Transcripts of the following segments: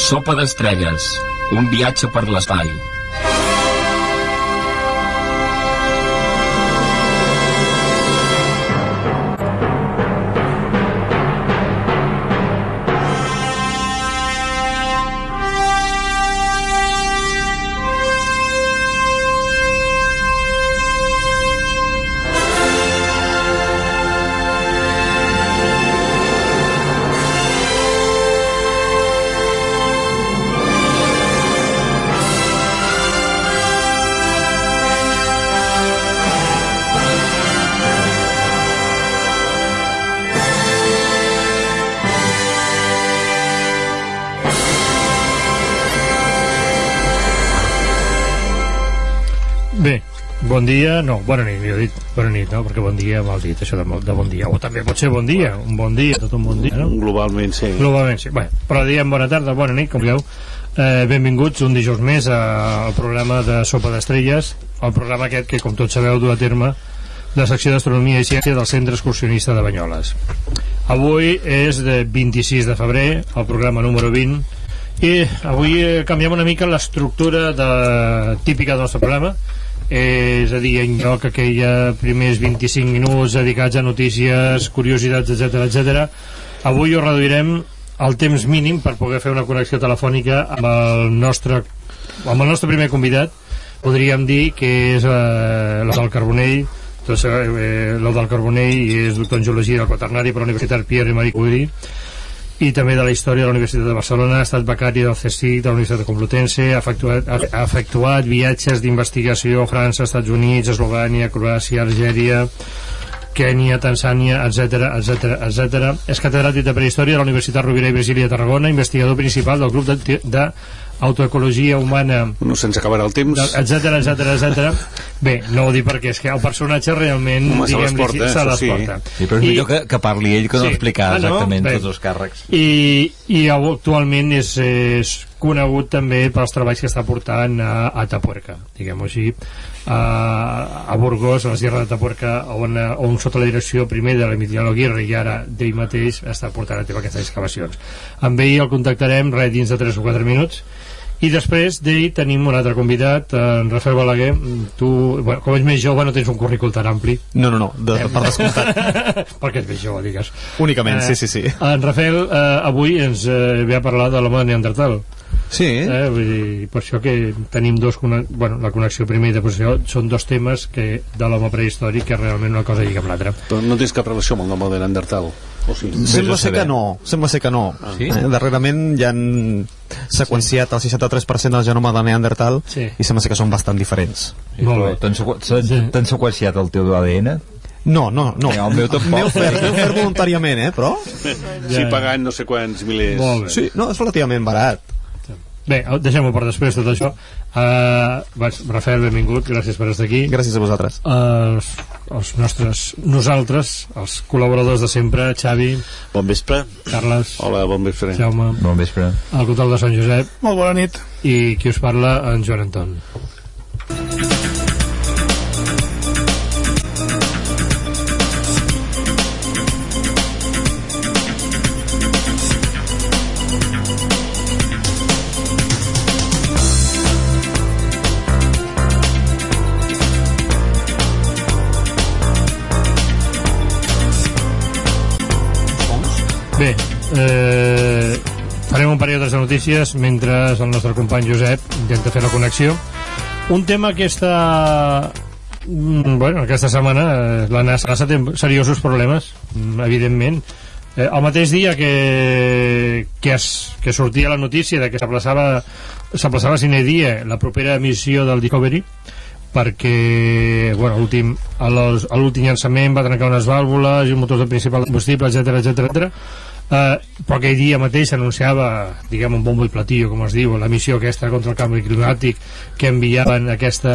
Sopa d'estrelles, un viatge per l'espai. Bon dia, no, bona nit, millor dit. Bona nit, no? Perquè bon dia, mal dit, això de bon dia. O també pot ser bon dia, un bon dia, tot un bon dia, no? Globalment, sí. Globalment, sí. Bé, però diem bona tarda, bona nit, com dieu. Benvinguts un dijous més al programa de Sopa d'Estrelles, el programa aquest que, com tots sabeu, du a terme la secció d'Astronomia i Ciència del Centre Excursionista de Banyoles. Avui és de 26 de febrer, el programa número 20, i avui canviem una mica l'estructura típica del nostre programa. És a dir, en lloc aquella primers 25 minuts dedicats a notícies, curiositats, etc. Avui ho reduirem al temps mínim per poder fer una connexió telefònica amb el nostre primer convidat. Podríem dir que és l'Eudald Carbonell. L'Eudald Carbonell és doctor en Geologia del Quaternari per la Universitat Pierre i Marie Curie i també de la història de la Universitat de Barcelona. Ha estat becari del CSIC de la Universitat Complutense, ha efectuat viatges d'investigació a França, Estats Units, Eslovènia, Croàcia, Algèria, Kènia, Tanzània, etc. És catedràtic de prehistòria de la Universitat Rovira i Virgili de Tarragona, investigador principal del grup d'autoecologia humana, no se'ns acabarà el temps, etc. Bé, no ho dic perquè és que el personatge realment se les porta. Sí, però és millor que parli ell que no explicar exactament tots els càrrecs. I actualment és conegut també pels treballs que està portant a Atapuerca, diguem-ho així, a Burgos, a la Sierra d'Atapuerca, on sota la direcció primer de l'Emiliano Aguirre i ara d'ell mateix està portant a terme aquestes excavacions. Amb ell el contactarem dins de 3 o 4 minuts. I després d'ell tenim un altre convidat, en Rafael Balaguer. Tu, com ets més jove, no tens un currícul tan ampli. No, per descomptat. Perquè ets més jove, digues. Únicament, sí. En Rafael avui ens ve a parlar de l'home de Neandertal. Sí. Vull dir, per això que tenim la connexió primer i després són dos temes de l'home prehistòric que realment una cosa lliga amb l'altra. Però no tens cap relació amb el nom de Neandertal? Sí. Sembla ser que no. Sí? Darrerament ja han seqüenciat el 63% del genoma de Neandertal i sembla ser que són bastant diferents. T'han seqüenciat el teu ADN? No. El meu tampoc. M'he ofert voluntàriament, però... Sí, pagant no sé quants milers. Sí, no, és relativament barat. Bé, deixem-ho per després tot això. Rafael, benvingut, gràcies per estar aquí. Gràcies a vosaltres. Nosaltres, els col·laboradors de sempre, Xavi. Bon vespre. Carles. Hola, bon vespre. Jaume. Bon vespre. El control de Sant Josep. Molt bona nit. I qui us parla, en Joan Anton. Bé, farem un període de notícies mentre el nostre company Josep intenta fer la connexió. Un tema que aquesta setmana la NASA té seriosos problemes, evidentment. El mateix dia que sortia la notícia de que s'aplaçava sine die la propera missió del Discovery, perquè a l'últim llançament va trencar unes vàlvules i un motor principal de combustible, etc. Però aquell dia mateix s'anunciava, diguem, un bombo i platillo, com es diu, la missió aquesta contra el canvi climàtic, que enviaven aquesta...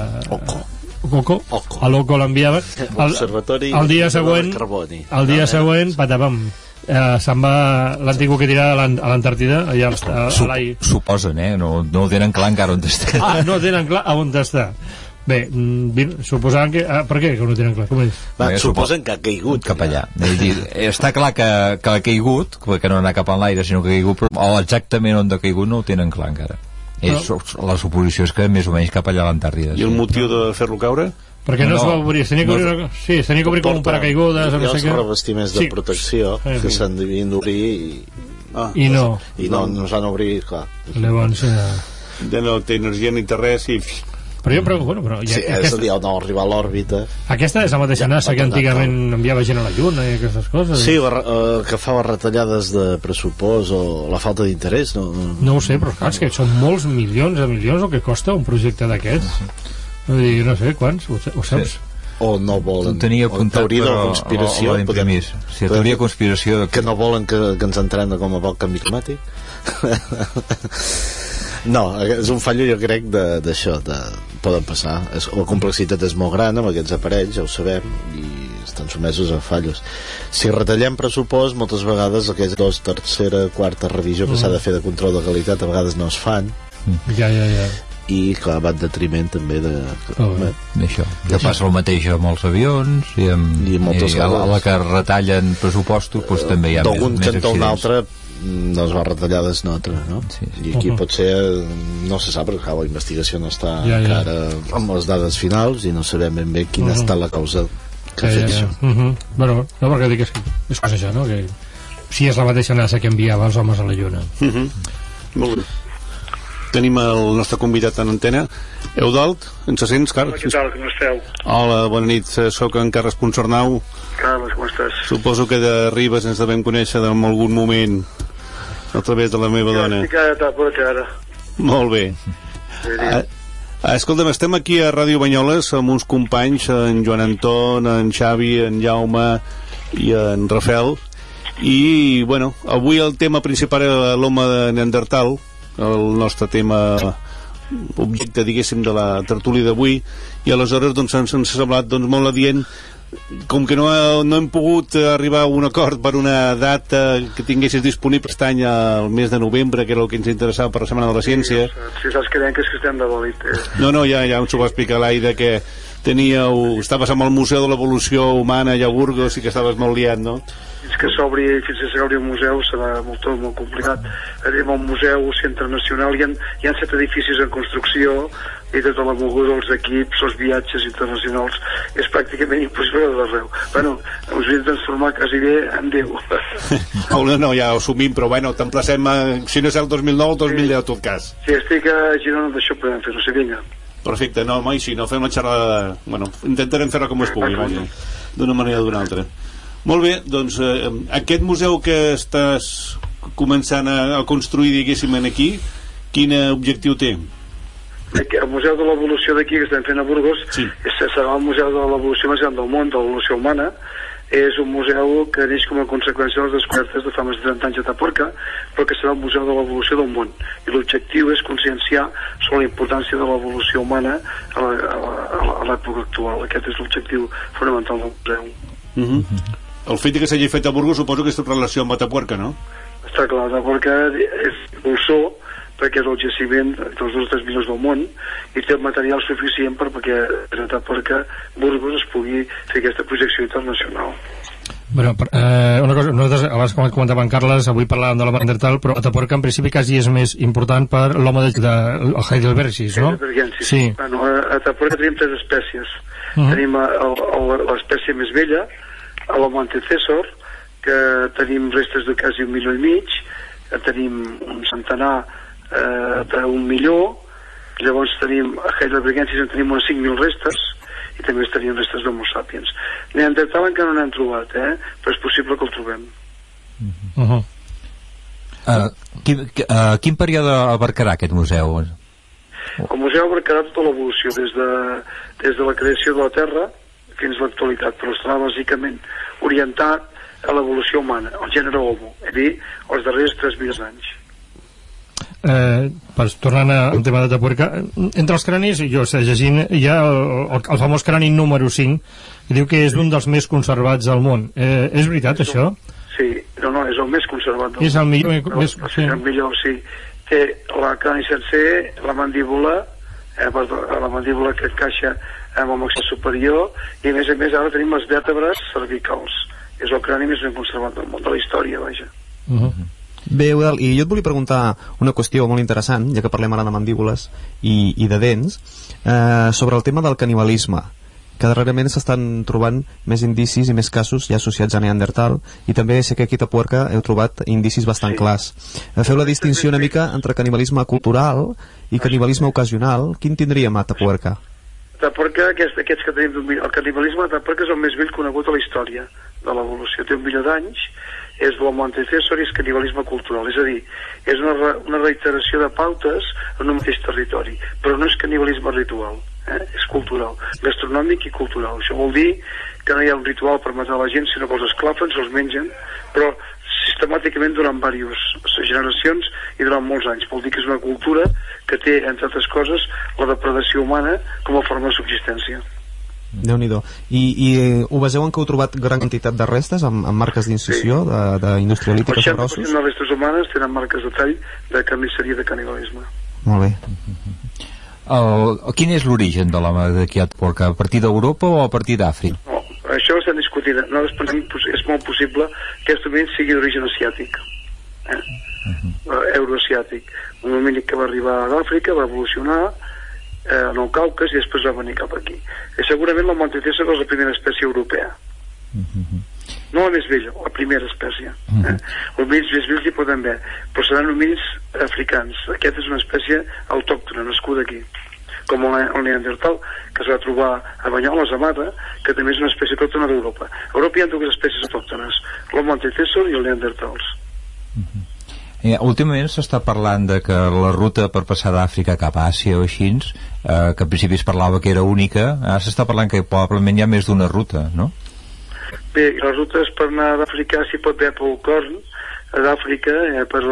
a l'OCO l'enviaven el dia següent patapam, se'n va, l'han tingut que tirar a l'Antàrtida, allà a l'aire. Suposen, no ho tenen clar encara on està. No tenen clar on està. Bé, suposant que... per què que no tenen clar? Com és? Suposen que ha caigut cap allà. Està clar que ha caigut, que no ha anat cap en l'aire, sinó que ha caigut, però exactament on ha caigut no ho tenen clar encara. La suposició és que més o menys cap allà a l'Antàrtida. I el motiu de fer-lo caure? Perquè no es va obrir, tenia que obrir com un paracaigudes. Hi ha els revestiments de protecció que s'han d'obrir i no s'han obrir, clar. Llavors no té energia ni té res i... Però jo pregunto, però sí, és a dir, no arribar a l'òrbita. Aquesta és la mateixa NASA que antigament enviava gent a la Lluna i aquestes coses? Sí, que fa les retallades de pressupost o la falta d'interès. No ho sé, però clar, és que són molts milions de milions el que costa un projecte d'aquests. No sé, quants, ho saps? O no volen, tenia apuntat, teoria de conspiració, teoria de conspiració que no volen que ens entrenem com a poc canvi climàtic. No, és un fallo, jo crec, d'això, poden passar. La complexitat és molt gran amb aquests aparells, ja ho sabem, i estan sotmesos a fallos. Si retallem pressupost, moltes vegades aquells tercera, quarta revisió que s'ha de fer de control de qualitat a vegades no es fan. Ja. I clar, va en detriment també d'això. Ja passa el mateix amb els avions i a la que retallen pressupostos també hi ha d'algun cantó a un altre no es va retallar des nota, no? Sí. I aquí pot ser, no se sap perquè la investigació no està encara amb les dades finals i no sabem ben bé quina ha estat la causa que ha fet això. Bueno, no, perquè dic és cosa això, no? Que si és la mateixa NASA que enviava els homes a la Lluna. Molt bé. Tenim el nostre convidat en antena. Eudald, ens sents, Carles? Hola, què tal, com esteu? Hola, bona nit, soc en Carles Ponsarnau. Carles, com estàs? Suposo que de Ribes ens devem conèixer en algun moment a través de la meva dona. Estic a per ara. Molt bé. Escolta'm, estem aquí a Ràdio Banyoles amb uns companys, en Joan Anton, en Xavi, en Jaume i en Rafael, i, bueno, avui el tema principal era l'home de Neandertal, el nostre tema objecte, diguéssim, de la tertúlia d'avui, i aleshores doncs ens ha semblat molt adient, com que no hem pogut arribar a un acord per una data que tinguessis disponible aquest any al mes de novembre, que era el que ens interessava per la Setmana de la Ciència. Si saps que estem de bòlit. No, ja ens ho va explicar l'Aida, que estaves amb el Museu de l'Evolució Humana allà a Burgos i que estaves molt liat, no? Fins que s'obri un museu serà molt complicat. Anem a un museu centre nacional, hi ha 7 edificis en construcció i tota la moguda, els equips, els viatges internacionals, és pràcticament impossible d'arreu. Bueno, us hem de transformar quasi bé en Déu. No, ja ho assumim, però bueno, t'emplacem, si no és el 2009, el 2010 en tot cas. Sí, estic a Girona, d'això podem fer, no sé, vinga. Perfecte, no, i si no fem la xerrada, bueno, intentarem fer-la com es pugui, d'una manera o d'una altra. Molt bé, doncs aquest museu que estàs començant a construir, diguéssim, aquí, quin objectiu té? El Museu de l'Evolució d'aquí, que estem fent a Burgos, serà el Museu de l'Evolució més gran del món, de l'evolució humana. És un museu que neix com a conseqüència de les descobertes de fa més de 30 anys a Taporca, però que serà el Museu de l'Evolució del món. I l'objectiu és conscienciar sobre la importància de l'evolució humana a l'època actual. Aquest és l'objectiu fonamental del museu. El fet que s'hagi fet a Burgos suposo que és en relació amb Atapuerca, no? Està clar, Atapuerca és impulsor perquè és el jaciment dels 2-3 millors del món i té el material suficient perquè a Atapuerca Burgos es pugui fer aquesta projecció internacional. Bueno, una cosa, nosaltres abans com comentava en Carles, avui parlàvem de l'home Neandertal, però Atapuerca en principi quasi és més important per l'home de Heidelbergensis, no? Sí. Bueno, a Atapuerca tenim 3 espècies. Tenim l'espècie més vella, l'home antecessor, que tenim restes de quasi 1,5 milions, tenim un centenar d'1 milió, llavors tenim a Heidelbergensis en tenim unes 5.000 restes i també tenim restes d'Homo sapiens. Neandertal encara no n'hem trobat, però és possible que el trobem. Quin període abarcarà aquest museu? El museu abarcarà tota l'evolució des de la creació de la Terra fins a l'actualitat, però estarà bàsicament orientat a l'evolució humana, al gènere Homo, és a dir, els darrers 3.000 anys. Tornant al tema de Atapuerca, entre els cranis, jo estic llegint, hi ha el famós crani número 5, que diu que és un dels més conservats del món. És veritat, això? Sí, no, és el més conservat del món. És el millor? El millor, sí. Té la crani sencer, la mandíbula, a la mandíbula que encaixa amb el maxil superior, i a més ara tenim les vèrtebres cervicals. És el crani més ben conservat del món de la història, vaja. Bé, Eudald, i jo et volia preguntar una qüestió molt interessant, ja que parlem ara de mandíbules i de dents, sobre el tema del canibalisme, que darrerament s'estan trobant més indicis i més casos ja associats a Neandertal, i també sé que aquí a Tapuerca heu trobat indicis bastant clars. Feu la distinció una mica entre canibalisme cultural i canibalisme ocasional. Quin tindríem a Tapuerca? Tapuerca, aquests que tenim, el canibalisme de Tapuerca és el més vell conegut a la història de l'evolució. Té 1 milió d'anys, és de l'Homo antecessor i és canibalisme cultural. És a dir, és una reiteració de pautes en un mateix territori, però no és canibalisme ritual. És cultural, gastronòmic i cultural. Això vol dir que no hi ha un ritual per matar la gent, sinó que els esclafen, se'ls mengen, però sistemàticament durant diverses generacions i durant molts anys. Vol dir que és una cultura que té, entre altres coses, la depredació humana com a forma de subsistència. Déu-n'hi-do. I ho baseu en que heu trobat gran quantitat de restes amb marques d'incisió, d'industrialítiques o grossos? El 60% de les restes humanes tenen marques de tall de carnisseria de canibalisme. Molt bé. Quin és l'origen de l'home d'aquí a Tapuerca? A partir d'Europa o a partir d'Àfrica? No, això ho estem discutint. Nosaltres pensem que és molt possible que aquest domini sigui d'origen asiàtic, euroasiàtic. Un domini que va arribar d'Àfrica, va evolucionar en el Caucas i després va venir cap aquí. I segurament l'Homo antecessor és la primera espècie europea. No la més vella, la primera espècie. Homínids més vells hi poden haver, però seran homínids africans. Aquesta és una espècie autòctona, nascuda aquí, com el Neandertal, que es va trobar a Banyoles, a Mata, que també és una espècie autòctona d'Europa. A Europa hi ha 2 espècies autòctones, l'Homo antecessor i el Neandertals. Últimament s'està parlant de que la ruta per passar d'Àfrica cap a Àsia o així, que al principi es parlava que era única, ara s'està parlant que probablement hi ha més d'una ruta, no? Bé, les rutes per anar d'Àfrica s'hi pot veure pel Corn, d'Àfrica, per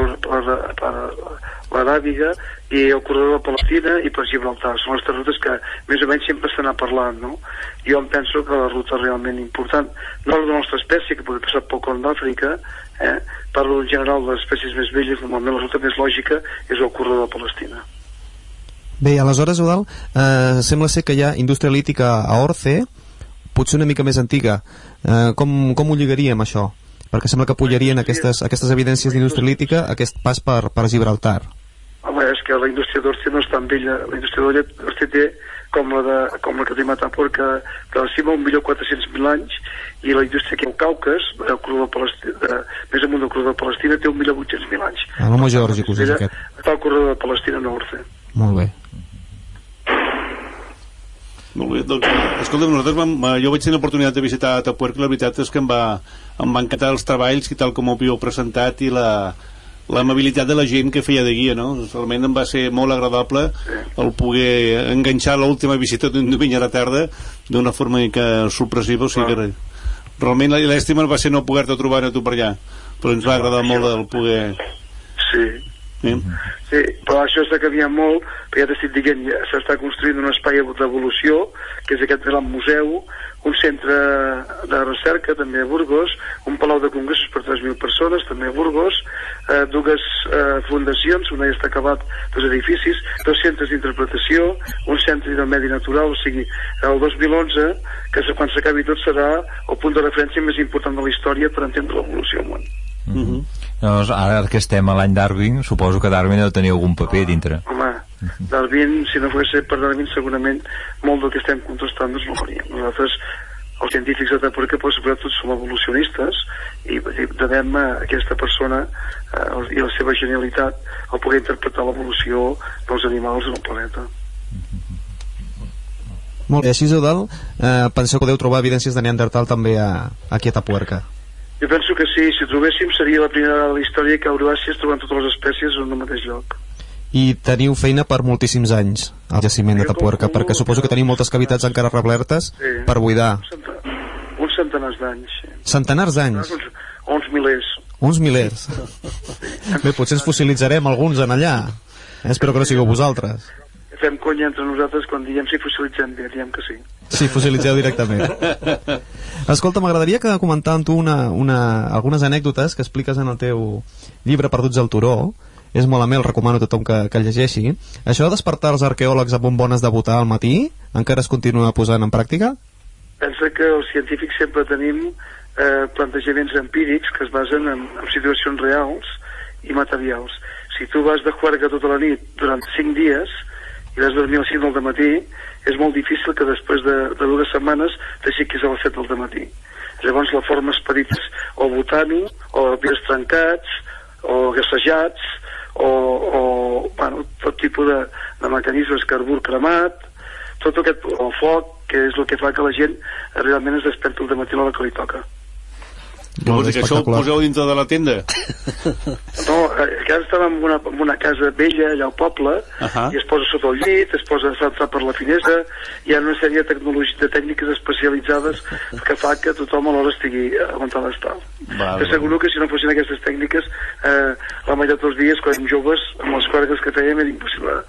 l'Aràbiga i el corredor de Palestina i per Gibraltar. Són les 3 rutes que més o menys sempre s'anà parlant, no? Jo em penso que la ruta realment important, no la de la nostra espècie, que pot passar pel Corn d'Àfrica, parlo en general de les espècies més velles, normalment la ruta més lògica és el corredor de Palestina. Bé, aleshores, Eudald, sembla ser que hi ha indústria lítica a Orce, potser una mica més antiga. Com ho lligaríem, això? Perquè sembla que pujarien aquestes evidències d'indústria lítica aquest pas per Gibraltar. Home, és que la indústria d'Orce no és tan vella. La indústria d'Orce té com la que tenim a Tapuerca de la cima 1.400.000 anys, i la indústria que al Caucas, més amunt del corredor de Palestina, té 1.800.000 anys. L'Homo georgicus és aquest. Està el corredor de Palestina a Orce. Molt bé. Molt bé, doncs, escolta'm, jo vaig tenir l'oportunitat de visitar Tapuerca, la veritat és que em van encantar els treballs i tal com ho havíeu presentat i l'amabilitat de la gent que feia de guia, no? Realment em va ser molt agradable el poder enganxar l'última visita d'un diumenge a la tarda d'una forma mica sorpresiva, o sigui que realment l'èstima va ser no poder-te trobar a tu per allà, però ens va agradar molt el poder... Sí, però això està canviant molt, perquè ja t'estic dient, s'està construint un espai d'evolució, que és aquest gran museu, un centre de recerca també a Burgos, un palau de congressos per 3.000 persones també a Burgos, 2 fundacions, una ja està acabat, 2 edificis, 2 centres d'interpretació, un centre del medi natural, o sigui, el 2011, que quan s'acabi tot serà el punt de referència més important de la història per entendre l'evolució al món. Doncs ara que estem a l'any Darwin, suposo que Darwin ha de tenir algun paper dintre. Home, Darwin, si no fos per Darwin, segurament molt del que estem contrastant no ho faríem. Nosaltres, els científics de Tapuerca, però sobretot som evolucionistes i devem a aquesta persona i la seva genialitat el poder interpretar l'evolució dels animals en el planeta. Molt bé, així, Eudald, penseu que podeu trobar evidències de Neandertal també aquí a Tapuerca? Jo penso que sí, si trobéssim seria la primera vegada de la història que a Euràsia es troben totes les espècies en un mateix lloc. I teniu feina per moltíssims anys al jaciment de Tapuerca, perquè suposo que teniu moltes cavitats encara replertes per buidar. Uns centenars d'anys. Centenars d'anys? Uns milers. Uns milers. Bé, potser ens fossilitzarem alguns en allà. Espero que no sigueu vosaltres. Fem conya entre nosaltres quan diem si fossilitzem bé, diem que sí. Sí, fossilitzeu directament. Escolta, m'agradaria que comentar amb tu algunes anècdotes que expliques en el teu llibre Perduts al Turó, és molt amè, el recomano a tothom que el llegeixi. Això de despertar els arqueòlegs amb bombones de votar al matí, encara es continua posant en pràctica? Pensa que els científics sempre tenim plantejaments empírics que es basen en situacions reals i materials. Si tu vas de juerga tota la nit durant 5 dies i vas dormir a les 5 del matí, és molt difícil que després de 2 setmanes t'aixequis a les 7 del matí. Llavors la forma expedita o votant-ho, o vies trencats, o gassejats, o tot tipus de mecanismes, carbur cremat, tot aquest, o foc, que és el que fa que la gent realment es desperti al matí a l'hora que li toca. Llavors, que això ho poseu dintre de la tenda? No, que ara estàvem en una casa vella allà al poble, i es posa sota el llit, es posa a entrar per la finestra, hi ha una sèrie de tècniques especialitzades que fa que tothom alhora estigui aguantant l'estar. T'asseguro que si no fossin aquestes tècniques, la meitat dels dies, quan érem joves, amb les cuergues que fèiem, era impossible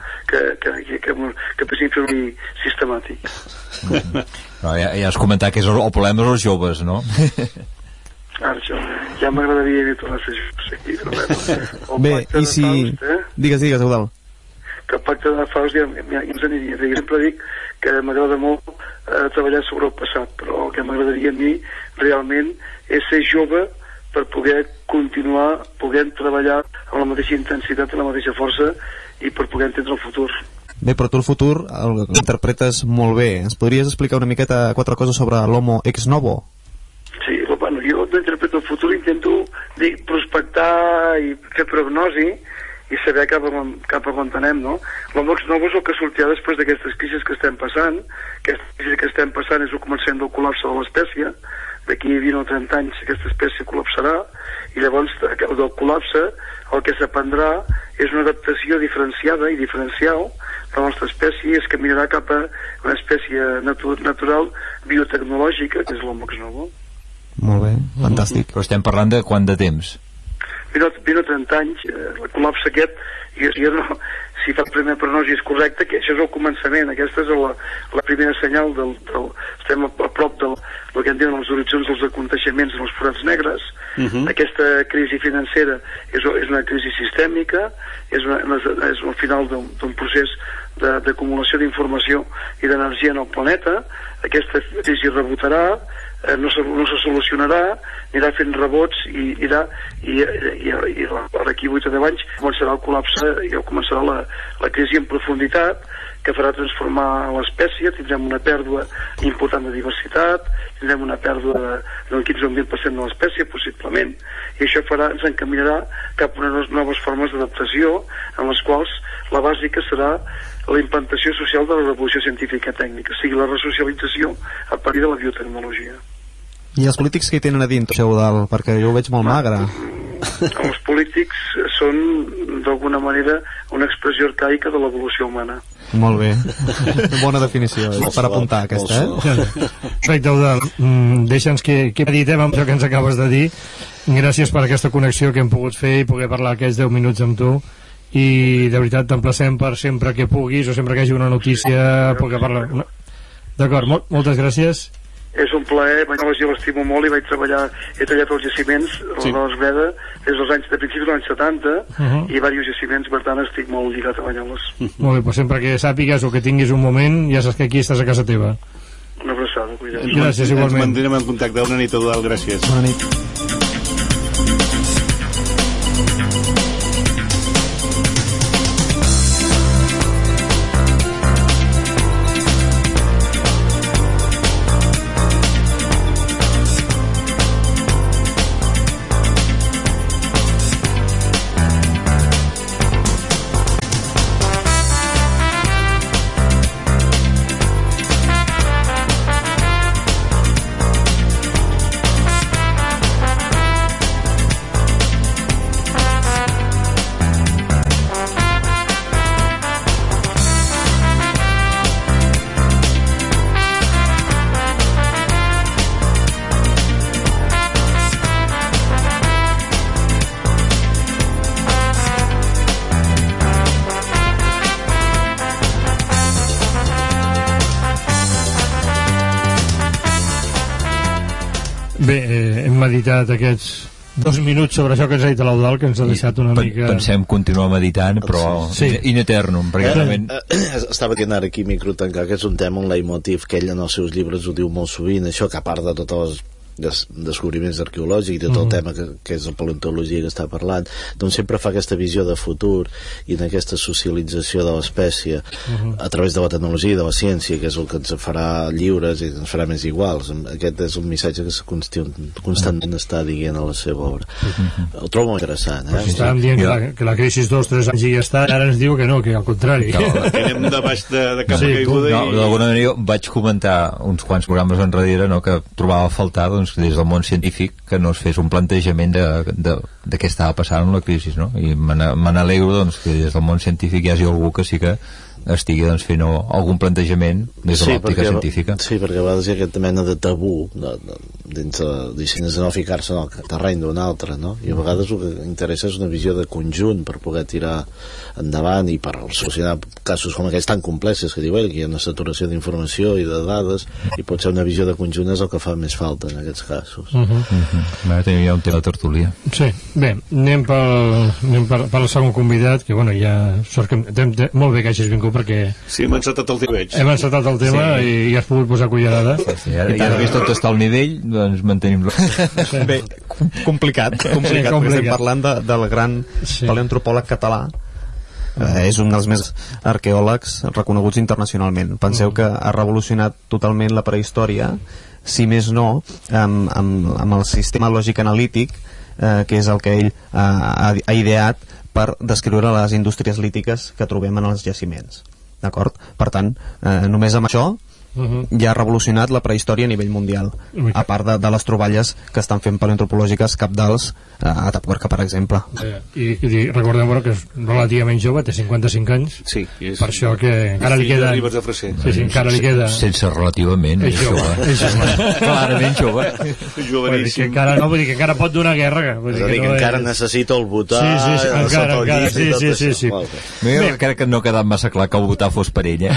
que poguéssim fer-ho sistemàtic. No, ja has comentat que el problema és els joves, no? Ara, això, ja m'agradaria tornar a ser just. Bé, i si... Digues, Eudald. Que el pacte de Faust ja ens aniria. Jo sempre dic que m'agrada molt treballar sobre el passat, però el que m'agradaria a mi realment és ser jove per poder continuar podent treballar amb la mateixa intensitat i la mateixa força i per poder entendre el futur. Bé, però tu el futur el interpretes molt bé. Ens podries explicar una miqueta 4 coses sobre l'homo ex novo? Sí, bueno, jo interpreto el futur, intento prospectar i fer prognosi i saber cap a on anem, no? L'homo ex novo és el que sortirà després d'aquestes crisis que estem passant. Aquesta crisi que estem passant és el començament del col·lapse de l'espècie. D'aquí 20 o 30 anys aquesta espècie col·lapsarà i llavors del col·lapse el que s'aprendrà és una adaptació diferenciada i diferencial de la nostra espècie, es caminarà cap a una espècie natural biotecnològica, que és l'homo ex novo. Molt bé, fantàstic. Però estem parlant de quant de temps? 20 o 30 anys, el col·lapse aquest, jo no, si fa la primera pronosi és correcte, que això és el començament, aquesta és la primera senyal estem a prop del que en diuen els horitzons dels aconteixements en els forats negres. Aquesta crisi financera és una crisi sistèmica, és el final d'un procés d'acumulació d'informació i d'energia en el planeta. Aquesta crisi rebotarà, no se solucionarà, anirà fent rebots i d'aquí 8 o 10 anys començarà el col·lapse i començarà la crisi en profunditat que farà transformar l'espècie. Tindrem una pèrdua important de diversitat, tindrem una pèrdua del 15 o 20% de l'espècie possiblement, i això ens encaminarà cap a unes noves formes d'adaptació en les quals la bàsica serà la implantació social de la revolució científica tècnica, sigui la resocialització a partir de la biotecnologia. I els polítics que hi tenen a dintre, Eudald? Perquè jo ho veig molt magre. Els polítics són d'alguna manera una expressió arcaica de l'evolució humana. Molt bé. Bona definició, per apuntar aquesta, Perfecte, Eudald. Deixa'ns que meditem amb això que ens acabes de dir. Gràcies per aquesta connexió que hem pogut fer i poder parlar aquests 10 minuts amb tu, i de veritat t'emplacem per sempre que puguis o sempre que hi hagi una notícia poder parlar. D'acord, moltes gràcies. És un plaer, jo l'estimo molt i he tallat els jaciments de l'Esbreda des dels anys de principis dels anys 70 i diversos jaciments, per tant estic molt lligat a Banyoles. Molt bé, doncs sempre que sàpigues o que tinguis un moment ja saps que aquí estàs a casa teva. Una abraçada, cuida't. Gràcies, igualment. Ens mantinem en contacte. Bona nit, Eudald, gràcies. Bona nit. Bé, hem meditat aquests 2 minuts sobre això que ens ha dit l'Eudald, que ens ha deixat una mica... Pensem continuar meditant, però in eternum, perquè realment... Estava dient ara aquí microtancar, que és un tema, un leitmotiv, que ell en els seus llibres ho diu molt sovint, això, que a part de totes les descobriments arqueològics, de tot el tema que és la paleontologia que està parlant, doncs sempre fa aquesta visió de futur i en aquesta socialització de l'espècie a través de la tecnologia i de la ciència, que és el que ens farà lliures i ens farà més iguals. Aquest és un missatge que constantment està dient a la seva obra. Ho trobo molt interessant, Estàvem dient que la crisi 2-3 anys ja està, ara ens diu que no, que al contrari. Que anem de baix de capa caiguda i... D'alguna manera vaig comentar uns quants programes enrere, no?, que trobava a faltar, doncs, des del món científic, que no es fes un plantejament de què estava passant amb la crisi, no? I me n'alegro, doncs, que des del món científic hi hagi algú que sí que estigui, doncs, fent algun plantejament des de l'òptica científica. Sí, perquè a vegades hi ha aquesta mena de tabú dins de no ficar-se en el terreny d'un altre, no? I a vegades el que interessa és una visió de conjunt per poder tirar endavant i per solucionar casos com aquests tan complexos, que diu ell, que hi ha una saturació d'informació i de dades, i potser una visió de conjunt és el que fa més falta en aquests casos. Ara tenim ja un tema de tertúlia. Sí, bé, anem pel segon convidat, que bueno, ja sort que molt bé que hagis vingut, perquè... Sí, hem encetat el tema. Hem encetat el tema i has pogut posar cullerada. Sí, ara vist tot està al nivell, doncs mantenim-lo. Bé, complicat, perquè estem parlant del gran paleoantropòleg català. És un dels més arqueòlegs reconeguts internacionalment. Penseu que ha revolucionat totalment la prehistòria, si més no, amb el sistema lògic analític, que és el que ell ha ideat per descriure les indústries lítiques que trobem en els jaciments. D'acord? Per tant, només amb això ja ha revolucionat la prehistòria a nivell mundial, a part de les troballes que estan fent paleoantropològiques cabdals a Atapuerca, per exemple. I recordem que és relativament jove, té 55 anys, per això que encara li queda... Sí, encara li queda... Sense relativament, és jove. Clarament jove. Vull dir que encara pot donar guerra. Vull dir que encara necessita el votar. Sí, encara, sí. Crec que no ha quedat massa clar que el votar fos per ell,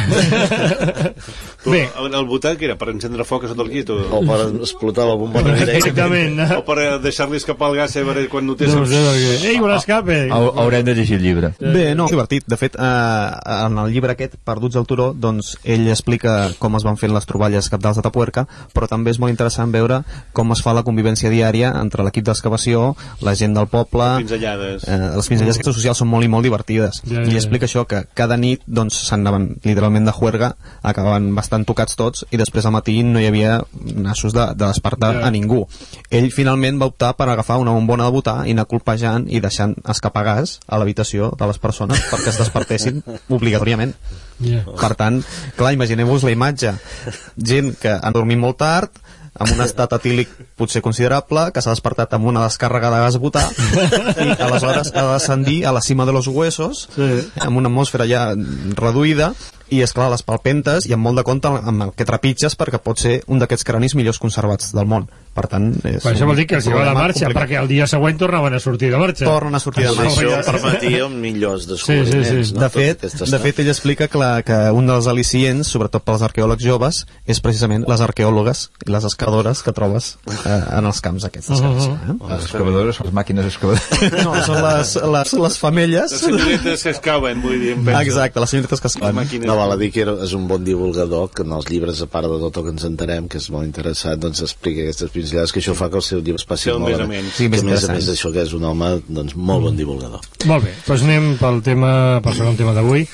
Bé. El votar, que era? Per encendre foc a sota el llit? O per explotar la bomba de directament. O per deixar-li escapar el gas quan no té... Ei, un escape! Haurem de llegir el llibre. Bé, no, divertit. De fet, en el llibre aquest, Perduts al turó, doncs ell explica com es van fent les troballes cabdals de Atapuerca, però també és molt interessant veure com es fa la convivència diària entre l'equip d'excavació, la gent del poble... Les pinzellades socials són molt i molt divertides. I ell explica això, que cada nit doncs s'anaven literalment de juerga, acabaven bastant tocats tots, i després al matí no hi havia nassos de despertar a ningú. Ell finalment va optar per agafar una bombona de votar i anar colpejant i deixant escapar gas a l'habitació de les persones perquè es despertessin obligatòriament. Per tant, clar, imagineu-vos la imatge, gent que han dormit molt tard, amb un estat etílic potser considerable, que s'ha despertat amb una descàrrega de gas a votar i aleshores ha de descendir a la cima de los huesos amb una atmosfera ja reduïda, i esclar, les palpentes, i amb molt de compte amb el que trepitges, perquè pot ser un d'aquests cranis millors conservats del món. Per tant, això vol dir que els hi va la marxa, perquè el dia següent tornaven a sortir de marxa. Això permetia millors descobriments. De fet, ell explica que un dels al·licients, sobretot pels arqueòlegs joves, és precisament les arqueòlogues i les excavadores que trobes en els camps aquests. Les excavadores són les màquines excavadores. No, són les femelles. Les senyoretes que excaven, vull dir. Exacte, les senyoretes que excaven. No, val a dir que és un bon divulgador, que en els llibres, a part de tot el que ens entenem, que és molt interessant, doncs explica aquestes pinzellades, que això fa que el seu llibre passi molt bé. Sí, més a més d'això, que és un home doncs, molt bon divulgador. Molt bé, doncs anem pel segon tema d'avui.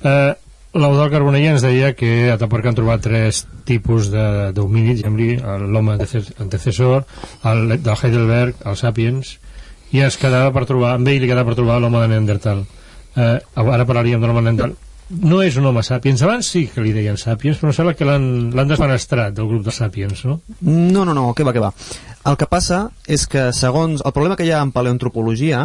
L'Eudald Carbonell ens deia que a Atapuerca han trobat 3 tipus d'homínids, l'home antecessor, el del Heidelberg, el Sapiens, i ens quedava per trobar, amb ell li quedava per trobar l'home de Neandertal. Ara parlaríem de l'home de Neandertal. No és un home Sapiens, abans sí que li deien Sapiens, però em sembla que l'han desbenestrat del grup de Sapiens, no? No, què va. El que passa és que, segons el problema que hi ha en paleoantropologia,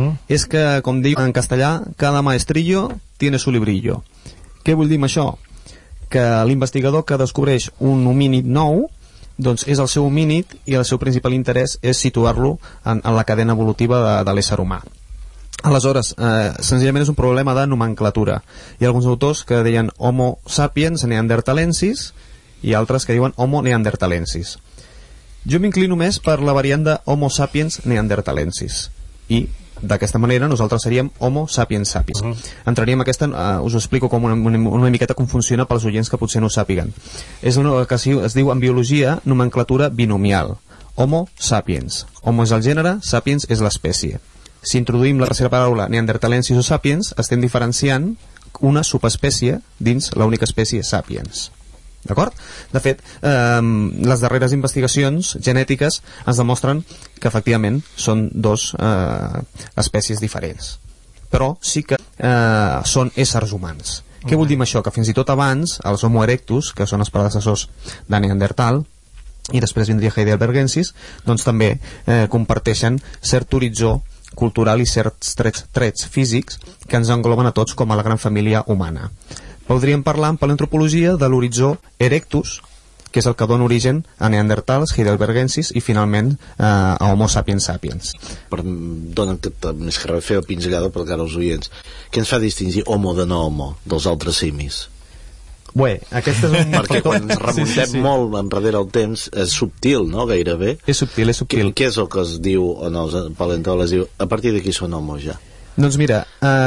és que, com diu en castellà, cada maestrillo tiene su librillo. Què vull dir amb això? Que l'investigador que descobreix un homínid nou, doncs és el seu homínid, i el seu principal interès és situar-lo en la cadena evolutiva de l'ésser humà. Aleshores, senzillament és un problema de nomenclatura. Hi ha alguns autors que deien Homo sapiens neanderthalensis i altres que diuen Homo neanderthalensis. Jo m'inclino més per la variant de Homo sapiens neanderthalensis, i d'aquesta manera nosaltres seríem Homo sapiens sapiens. Entraríem aquesta, us ho explico com una miqueta com funciona pels oients que potser no ho sàpiguen. És una que es diu en biologia nomenclatura binomial. Homo sapiens. Homo és el gènere, sapiens és l'espècie. Si introduïm la tercera paraula neanderthalensis o sapiens, estem diferenciant una subespècie dins l'única espècie sapiens. D'acord? De fet, les darreres investigacions genètiques ens demostren que efectivament són dos espècies diferents, però sí que són éssers humans. Què vull dir amb això? Que fins i tot abans els Homo erectus, que són els predecessors de Neandertal, i després vindria Heidelbergensis, doncs també comparteixen cert horitzó cultural i certs trets físics que ens engloben a tots com a la gran família humana. Podríem parlar en paleantropologia de l'horitzó erectus, que és el que dona origen a Neandertals, Heidelbergensis i finalment a Homo sapiens sapiens. Donen més que res fer la pinzellada per cara als oients. Què ens fa distingir Homo de no Homo dels altres simis? Bé, aquest és un... Perquè quan ens remuntem molt enrere el temps és subtil, no? Gairebé. És subtil, és subtil. Què és el que es diu, o no, els paleontòlegs diu, a partir d'aquí són Homo ja? Doncs mira,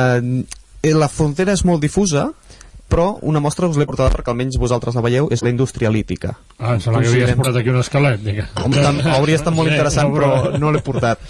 la frontera és molt difusa, però una mostra us l'he portat perquè almenys vosaltres la veieu, és la indústria lítica. Em sembla que havies portat aquí un esquelet. Hauria estat molt interessant, però no l'he portat.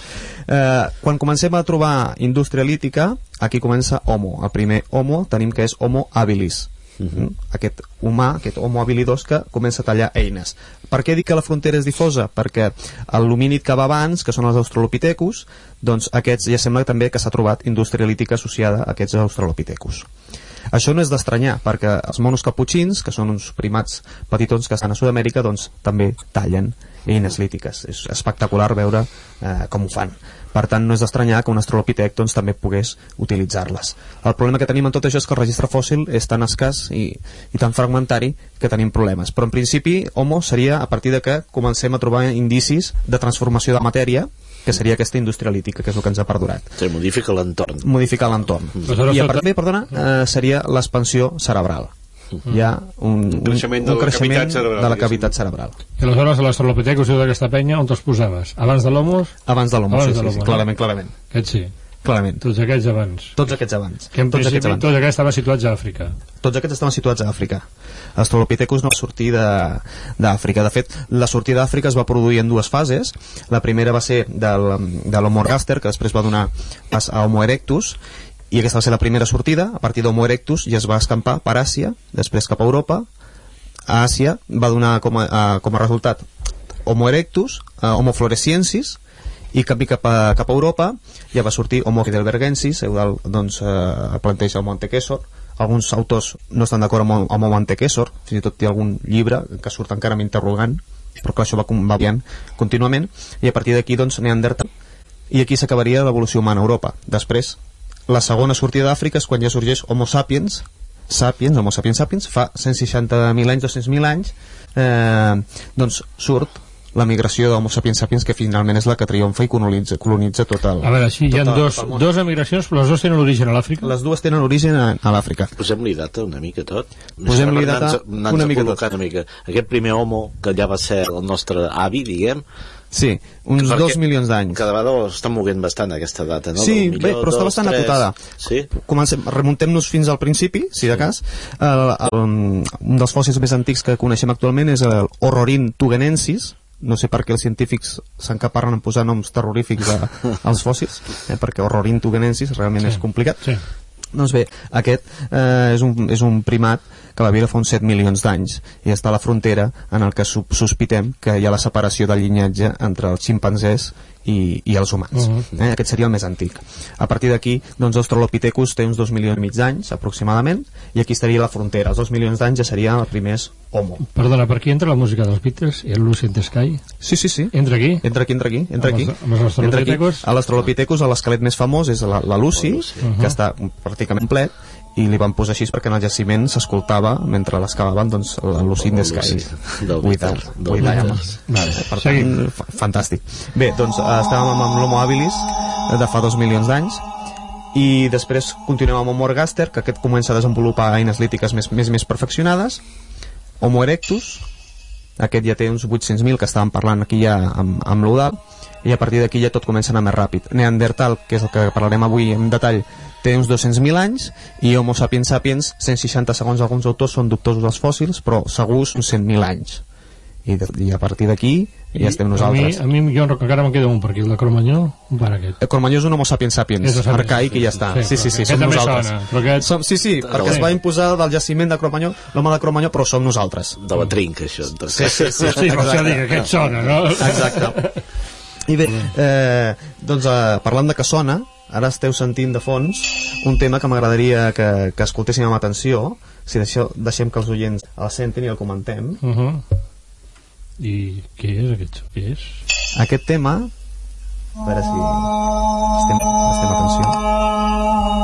Quan comencem a trobar indústria lítica, aquí comença Homo. El primer Homo tenim que és Homo habilis. Aquest humà, aquest Homo habilidós que comença a tallar eines. Per què dic que la frontera és difosa? Perquè l'homínid que va abans, que són els australopithecus, doncs aquests ja sembla també que s'ha trobat indústria lítica associada a aquests australopithecus. Això no és d'estranyar, perquè els monos caputxins, que són uns primats petitons que estan a Sud-amèrica, doncs també tallen eines lítiques. És espectacular veure com ho fan. Per tant, no és d'estranyar que un australopitec doncs, també pogués utilitzar-les. El problema que tenim en tot això és que el registre fòssil és tan escàs i tan fragmentari que tenim problemes. Però en principi, Homo seria a partir de que comencem a trobar indicis de transformació de matèria, que seria aquesta indústria lítica, que és el que ens ha perdurat. Sí, modifica l'entorn. Modificar l'entorn. I a partir seria l'expansió cerebral. Hi ha un creixement de la cavitat cerebral. I aleshores a l'Australopithecus d'aquesta penya on te'ls posaves? Abans de l'Homo? Abans de l'Homo, sí, clarament. Aquests sí. Clarament. Tots aquests abans. Tots aquests abans. Que en principi tots aquests estaven situats a Àfrica. Tots aquests estaven situats a Àfrica. L'Australopithecus no va sortir d'Àfrica. De fet, la sortida d'Àfrica es va produir en dues fases. La primera va ser de l'Homo ergaster, que després va donar pas a Homo erectus, i aquesta va ser la primera sortida. A partir d'Homo erectus ja es va escampar per Àsia, després cap a Europa. A Àsia va donar com a resultat Homo erectus, Homo floresiensis, i cap a Europa ja va sortir Homo heidelbergensis. Eudald doncs, planteja Homo antecessor. Alguns autors no estan d'acord amb Homo antecessor, fins i tot té algun llibre que surt encara amb interrogant, però clar, això va variant contínuament, i a partir d'aquí doncs Neandertal, i aquí s'acabaria l'evolució humana a Europa. Després, la segona sortida d'Àfrica és quan ja sorgeix Homo sapiens, Homo sapiens sapiens, fa 160.000 anys, 200.000 anys, doncs surt la migració d'Homo sapiens sapiens, que finalment és la que triomfa i colonitza tot el... A veure, sí, hi ha dos emigracions, però les dues tenen origen a l'Àfrica? Les dues tenen origen a l'Àfrica. Posem-li data una mica tot. Posem-li data una mica tot. Aquest primer Homo, que ja va ser el nostre avi, diguem... Sí, uns 2 milions d'anys. Cada vegada està moguent bastant aquesta data, no? Sí, bé, però està bastant acotada. Sí? Remuntem-nos fins al principi, si de cas. Un dels fòssils més antics que coneixem actualment és el Horrorin tugenensis. No sé per què els científics s'encaparren en posar noms terrorífics als fòssils, perquè Horrorin tugenensis realment és complicat. Sí. Doncs bé, aquest és un primat que va viure fa uns 7 milions d'anys i està a la frontera en el que sospitem que hi ha la separació del llinatge entre els ximpanzés i els humans. Aquest seria el més antic. A partir d'aquí, doncs, Australopithecus té uns 2 milions i mig d'anys aproximadament, i aquí estaria la frontera. Els 2 milions d'anys ja serien els primers Homo. Perdona, per aquí entra la música dels Beatles i el Lucy in the Sky? Sí. Entra aquí? Entra aquí. Amb els Australopithecus? A l'Australopithecus l'esquelet més famós és la Lucy, que està pràcticament complet, i li van posar així perquè en el jaciment s'escoltava mentre l'excavaven, doncs, la Lucy in the Sky with diamonds. Per tant, fantàstic. Bé, doncs estàvem amb l'Homo habilis de fa 2 milions d'anys, i després continuem amb Homo ergaster, que aquest comença a desenvolupar eines lítiques més perfeccionades. Homo erectus, aquest ja té uns 800.000, que estàvem parlant aquí ja amb l'Eudal, i a partir d'aquí ja tot comença a anar més ràpid. Neandertal, que és el que parlarem avui en detall, té uns 200.000 anys, i Homo sapiens sapiens, 160 segons alguns autors, són dubtosos els fòssils, però segurs uns 100.000 anys. I a partir d'aquí ja estem nosaltres. A mi jo encara me'n queda un per aquí, el de Cromanyó, el Cromanyó és un Homo sapiens sapiens arcaic i ja està. Sí, som nosaltres. Sí, perquè es va imposar del jaciment de Cromanyó, l'home de Cromanyó, però som nosaltres. De la trinca, això. Sí, per això dic, aquest sona, no? Exacte. I bé, doncs parlant de que sona, ara esteu sentint de fons un tema que m'agradaria que escoltéssim amb atenció. Si deixem que els oients el sentin i el comentem. I què és aquest? Què és? Aquest tema, a veure si prestem atenció.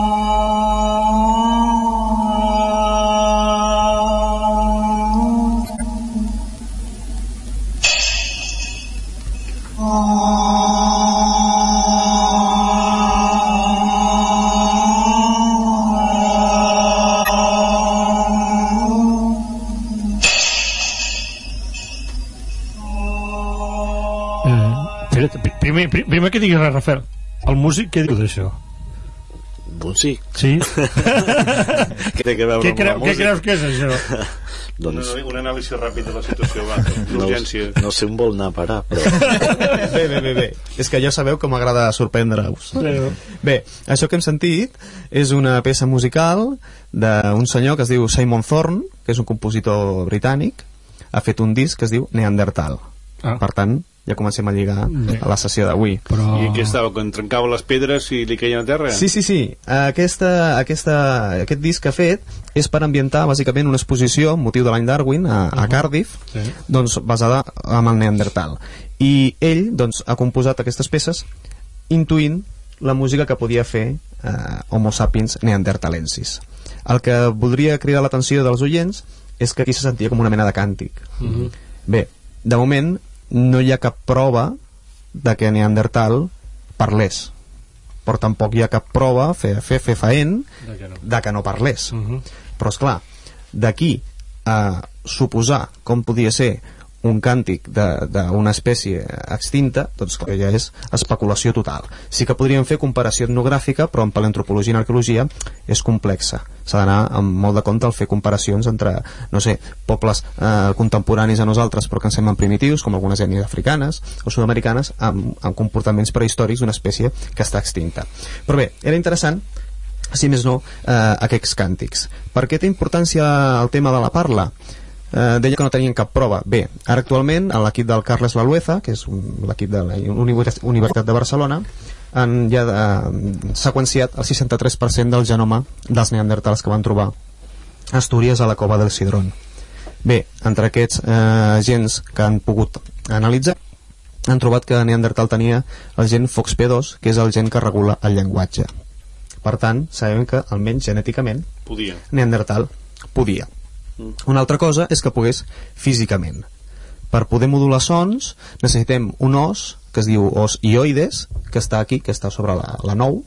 Primer que diguis res, Rafael, el músic què diu d'això? Músic? Sí. Què té a veure amb la música? Què creus que és això? Doncs un anàlisi ràpid de la situació, d'urgència. No sé on vol anar a parar, però... Bé. És que ja sabeu que m'agrada sorprendre-us. Bé, això que hem sentit és una peça musical d'un senyor que es diu Simon Thorne, que és un compositor britànic. Ha fet un disc que es diu Neandertal. Per tant, ja comencem a lligar a la sessió d'avui. I què estava, quan trencava les pedres i li queien a terra? Sí. Aquest disc que ha fet és per ambientar bàsicament una exposició amb motiu de l'any Darwin a Cardiff, doncs basada en el Neandertal. I ell doncs ha composat aquestes peces intuint la música que podia fer Homo sapiens neandertalensis. El que voldria cridar l'atenció dels oients és que aquí se sentia com una mena de càntic. Bé, de moment no hi ha cap prova de que Neandertal parlés, però tampoc hi ha cap prova fefaent de que no parlés. Però esclar, d'aquí a suposar com podia ser un càntic d'una espècie extinta, doncs que ja és especulació total. Sí que podríem fer comparació etnogràfica, però en paleantropologia i arqueologia és complexa. S'ha d'anar amb molt de compte al fer comparacions entre, no sé, pobles contemporanis a nosaltres però que ens semblen primitius, com algunes ètnies africanes o sud-americanes, amb comportaments prehistòrics d'una espècie que està extinta. Però bé, era interessant, si més no, aquests càntics. Per què té importància el tema de la parla? Deia que no tenien cap prova. Bé, ara actualment l'equip del Carles Lalueza, que és l'equip de la Universitat de Barcelona, han ja seqüenciat el 63% del genoma dels neandertals que van trobar a Astúries, a la cova del Sidrón. Bé, entre aquests gens que han pogut analitzar, han trobat que Neandertal tenia el gen FOXP2, que és el gen que regula el llenguatge. Per tant, sabem que almenys genèticament Neandertal podia. Una altra cosa és que pogués físicament. Per poder modular sons necessitem un os que es diu os hioides, que està aquí, que està sobre la nou.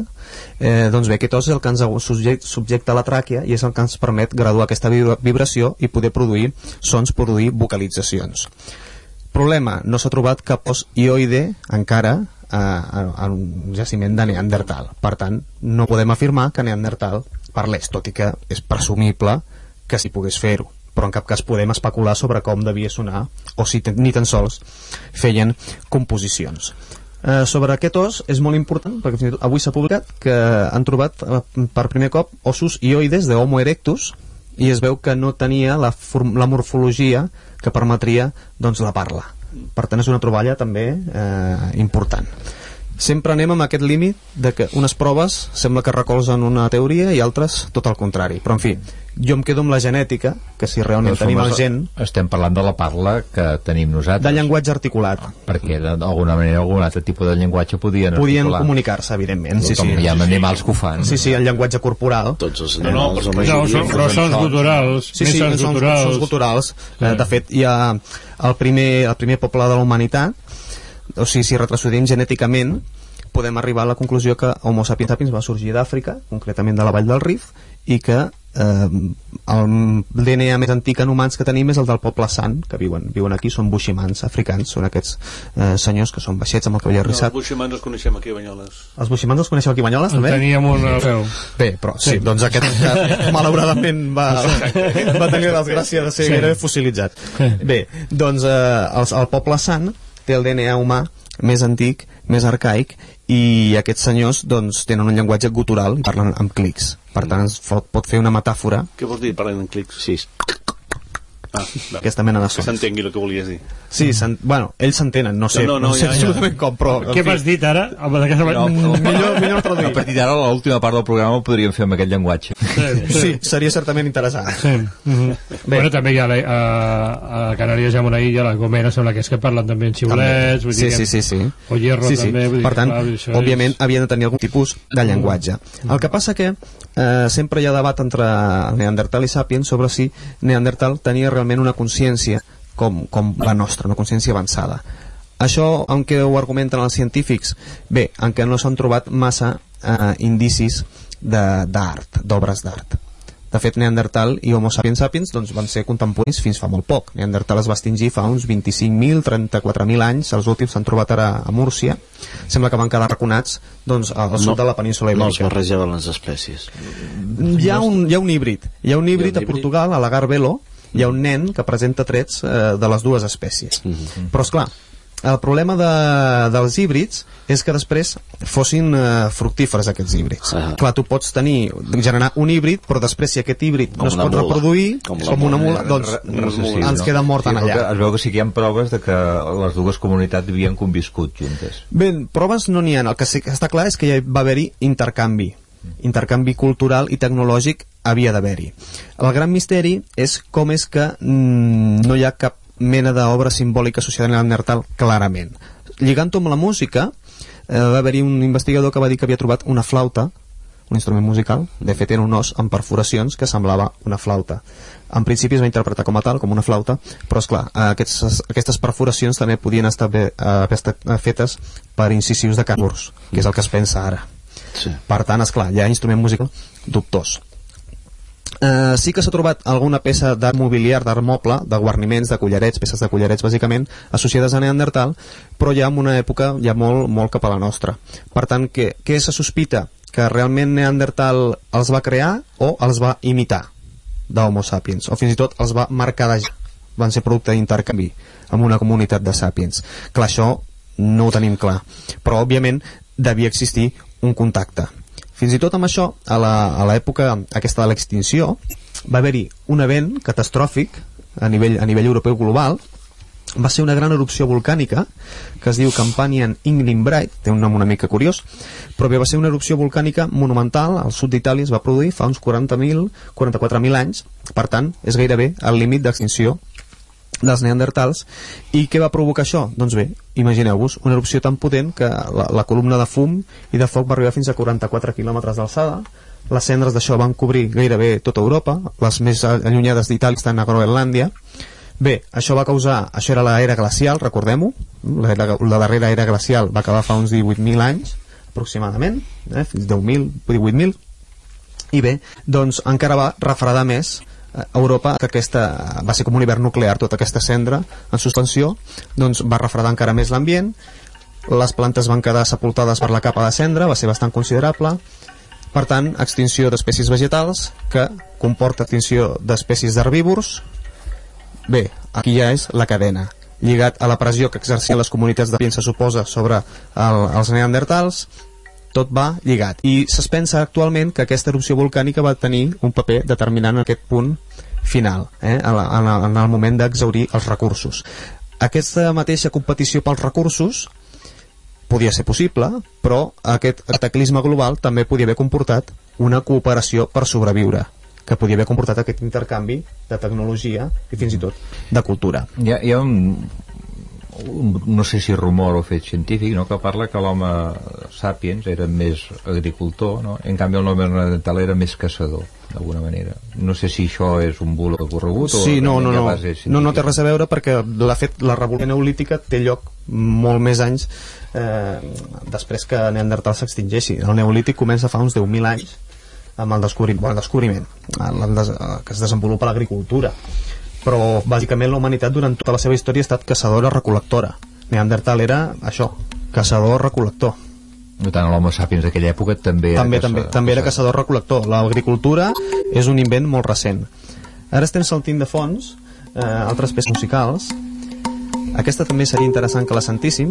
Doncs bé, aquest os és el que ens subjecta a la tràquea i és el que ens permet graduar aquesta vibració i poder produir sons, produir vocalitzacions. Problema, no s'ha trobat cap os hioide encara en un jaciment de Neandertal. Per tant, no podem afirmar que Neandertal parlés, tot i que és presumible que si pogués fer-ho, però en cap cas podem especular sobre com devia sonar o si ni tan sols feien composicions. Sobre aquest os és molt important, perquè fins i tot avui s'ha publicat que han trobat per primer cop ossos hioides de Homo erectus i es veu que no tenia la morfologia que permetria doncs, la parla. Per tant és una troballa també important. Sempre anem amb aquest límit de que unes proves sembla que recolzen una teoria i altres tot el contrari, però en fi, jo em quedo amb la genètica, que si realment tenim el gen... Estem parlant de la parla que tenim nosaltres. De llenguatge articulat. Perquè d'alguna manera algun altre tipus de llenguatge podien comunicar-se, evidentment. Com hi ha animals que ho fan. Sí, el llenguatge corporal. Tots els animals. Però sons guturals. Sí, sons guturals. De fet, hi ha el primer poble de la humanitat. O sigui, si retrocedim genèticament podem arribar a la conclusió que Homo sapiens sapiens va sorgir d'Àfrica, concretament de la vall del Rif, i que el DNA més antic en humans que tenim és el del poble sant, que viuen aquí, són buximans africans, són aquests senyors que són baixets amb el cabell arrissat. Els buximans els coneixem aquí a Banyoles. Els buximans els coneixeu aquí a Banyoles, també? Teníem un feu. Bé, però sí, doncs aquest malauradament va tenir la desgràcia de ser gairebé fossilitzat. Bé, doncs el poble sant té el DNA humà més antic, més arcaic, i aquests senyors doncs tenen un llenguatge gutural i parlen amb clics. Per tant, es pot fer una metàfora. Què vols dir parlant en clics? Sí. Aquesta mena de sons. Que s'entengui el que volies dir. Sí, bueno, ells s'entenen, no sé absolutament com, però... Què m'has dit ara? Millor traduir. A partir d'ara, l'última part del programa ho podríem fer amb aquest llenguatge. Sí, seria certament interessant. Sí. Bueno, també hi ha a Canàries hi ha una illa, la Gomera, sembla que és que parlen també en xiulets. Sí. O Hierro també. Per tant, òbviament, havien de tenir algun tipus de llenguatge. El que passa que sempre hi ha debat entre Neandertal i Sapiens sobre si Neandertal tenia realment una consciència com la nostra, una consciència avançada. Això, en què ho argumenten els científics? Bé, en què no s'han trobat massa indicis d'art, d'obres d'art. De fet, Neandertal i Homo sapiens sapiens doncs, van ser contemporanis fins fa molt poc. Neandertal es va extingir fa uns 25.000, 34.000 anys, els últims s'han trobat ara a Múrcia. Sembla que van quedar raconats doncs, al sud de la península Ibèrica. No es barrejaven les espècies. Hi ha un híbrid. Hi ha un híbrid a Portugal, a l'Agar Velo, hi ha un nen que presenta trets de les dues espècies. Però, esclar, el problema dels híbrids és que després fossin fructífers aquests híbrids. Clar, tu pots generar un híbrid, però després si aquest híbrid no es pot reproduir com una mula, doncs ens queda mort en allà. Es veu que sí que hi ha proves de que les dues comunitats havien conviscut juntes. Bé, proves no n'hi ha. El que està clar és que ja va haver-hi intercanvi cultural i tecnològic havia d'haver-hi. El gran misteri és com és que no hi ha cap mena d'obra simbòlica associada a Neandertal clarament. Lligant-ho amb la música, va haver-hi un investigador que va dir que havia trobat una flauta, un instrument musical, de fet era un os amb perforacions que semblava una flauta. En principi es va interpretar com a tal, com una flauta, però esclar, aquestes perforacions també podien haver estat fetes per incisius de carburs, que és el que es pensa ara. Sí. Per tant, esclar, hi ha instrument musical dubtós. Sí que s'ha trobat alguna peça d'art mobiliar, d'art moble, de guarniments, de collarets, peces de collarets bàsicament, associades a Neandertal, però ja en una època ja molt cap a la nostra. Per tant, què se sospita? Que realment Neandertal els va crear o els va imitar d'Homo sapiens, o fins i tot els va mercadejar, van ser producte d'intercanvi amb una comunitat de sapiens. Clar, això no ho tenim clar, però òbviament devia existir un contacte. Fins i tot amb això, a l'època aquesta de l'extinció, va haver-hi un event catastròfic a nivell europeu global. Va ser una gran erupció volcànica que es diu Campanian Inglimbright, té un nom una mica curiós, però bé, va ser una erupció volcànica monumental al sud d'Itàlia, es va produir fa uns 44.000 anys, per tant, és gairebé al límit d'extinció dels neandertals. I què va provocar això? Doncs bé, imagineu-vos una erupció tan potent que la columna de fum i de foc va arribar fins a 44 quilòmetres d'alçada. Les cendres d'això van cobrir gairebé tota Europa, les més allunyades d'Itàlia estan a Groenlàndia. Bé, això era l'era glacial, recordem-ho, la darrera era glacial va acabar fa uns 18.000 anys aproximadament, fins 10.000, 18.000, i bé, doncs encara va refredar més Europa, que aquesta va ser com un hivern nuclear, tota aquesta cendra en suspensió, doncs va refredar encara més l'ambient, les plantes van quedar sepultades per la capa de cendra, va ser bastant considerable. Per tant, extinció d'espècies vegetals, que comporta extinció d'espècies d'herbívors. Bé, aquí ja és la cadena, lligat a la pressió que exercien les comunitats de se suposa sobre els neandertals. Tot va lligat, i es pensa actualment que aquesta erupció volcànica va tenir un paper determinant en aquest punt final, en el moment d'exhaurir els recursos. Aquesta mateixa competició pels recursos podia ser possible, però aquest cataclisme global també podia haver comportat una cooperació per sobreviure, que podia haver comportat aquest intercanvi de tecnologia i fins i tot de cultura. Hi ha no sé si rumor o fet científic, no?, que parla que l'home sapiens era més agricultor, no? En canvi el home neandertal era més caçador, d'alguna manera. No sé si això és un bulo de corregut o... Sí, no té res a veure, perquè la revolució neolítica té lloc molt més anys després que Neandertal s'extingeixi. El neolític comença fa uns 10.000 anys amb el descobriment que es desenvolupa l'agricultura, però bàsicament la humanitat durant tota la seva història ha estat caçadora-recol·lectora. Neandertal era això, caçador-recol·lector. No tant l'Homo sapiens d'aquella època també era caçador-recol·lector. L'agricultura és un invent molt recent. Ara estem saltint de fons altres peces musicals. Aquesta també seria interessant que la sentíssim.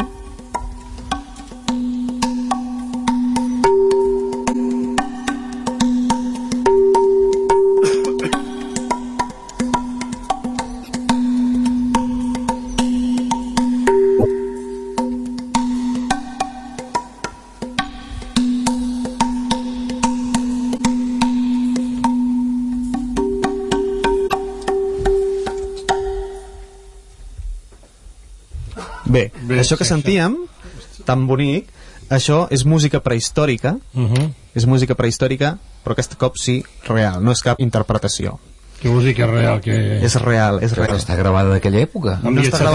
Bé, això que sentíem, tan bonic, això és música prehistòrica, és música prehistòrica, però aquest cop sí, real, no és cap interpretació. Què vols dir que és real? És real. Però està gravada d'aquella època. No està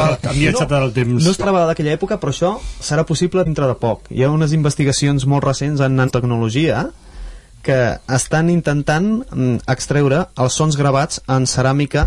gravada d'aquella època, però això serà possible dintre de poc. Hi ha unes investigacions molt recents en nanotecnologia que estan intentant extreure els sons gravats en ceràmica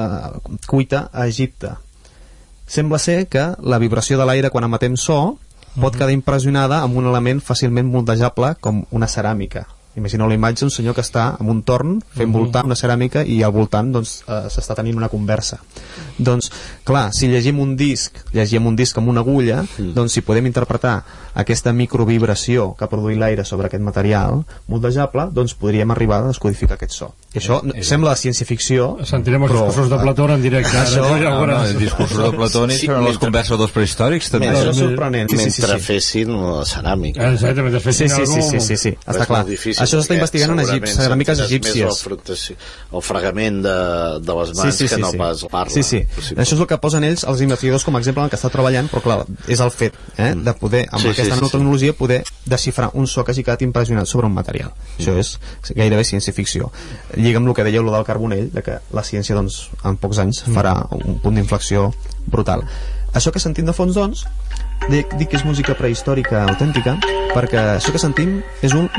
cuita a Egipte. Sembla ser que la vibració de l'aire quan emetem so pot quedar impressionada amb un element fàcilment moldejable com una ceràmica. Imagineu la imatge d'un senyor que està en un torn fent voltar una ceràmica i al voltant doncs, s'està tenint una conversa. Doncs, clar, si llegim un disc amb una agulla, doncs si podem interpretar aquesta microvibració que ha produït l'aire sobre aquest material moldejable, doncs podríem arribar a descodificar aquest so. I això sembla ciència-ficció. Sentirem els discursos de Plató en directe. Els discursos de Plató són les conversadors prehistòrics també. Això és sorprenent. Mentre fessin la ceràmica. Exacte, mentre fessin algú. Sí, està clar. Això s'està investigant en ceràmiques egípcies. El fregament de les mans que no pas parla. Sí. Això és el que posen ells, els investigadors, com a exemple en el que està treballant, però clar, és el fet de poder, amb aquesta nanotecnologia, poder desxifrar un so que hagi quedat impressionat sobre un material. Això és gairebé ciència-ficció. Lliga amb el que dèieu, el del Carbonell, de que la ciència, doncs, en pocs anys farà un punt d'inflexió brutal. Això que sentim de fons, doncs, dic que és música prehistòrica autèntica, perquè això que sentim és un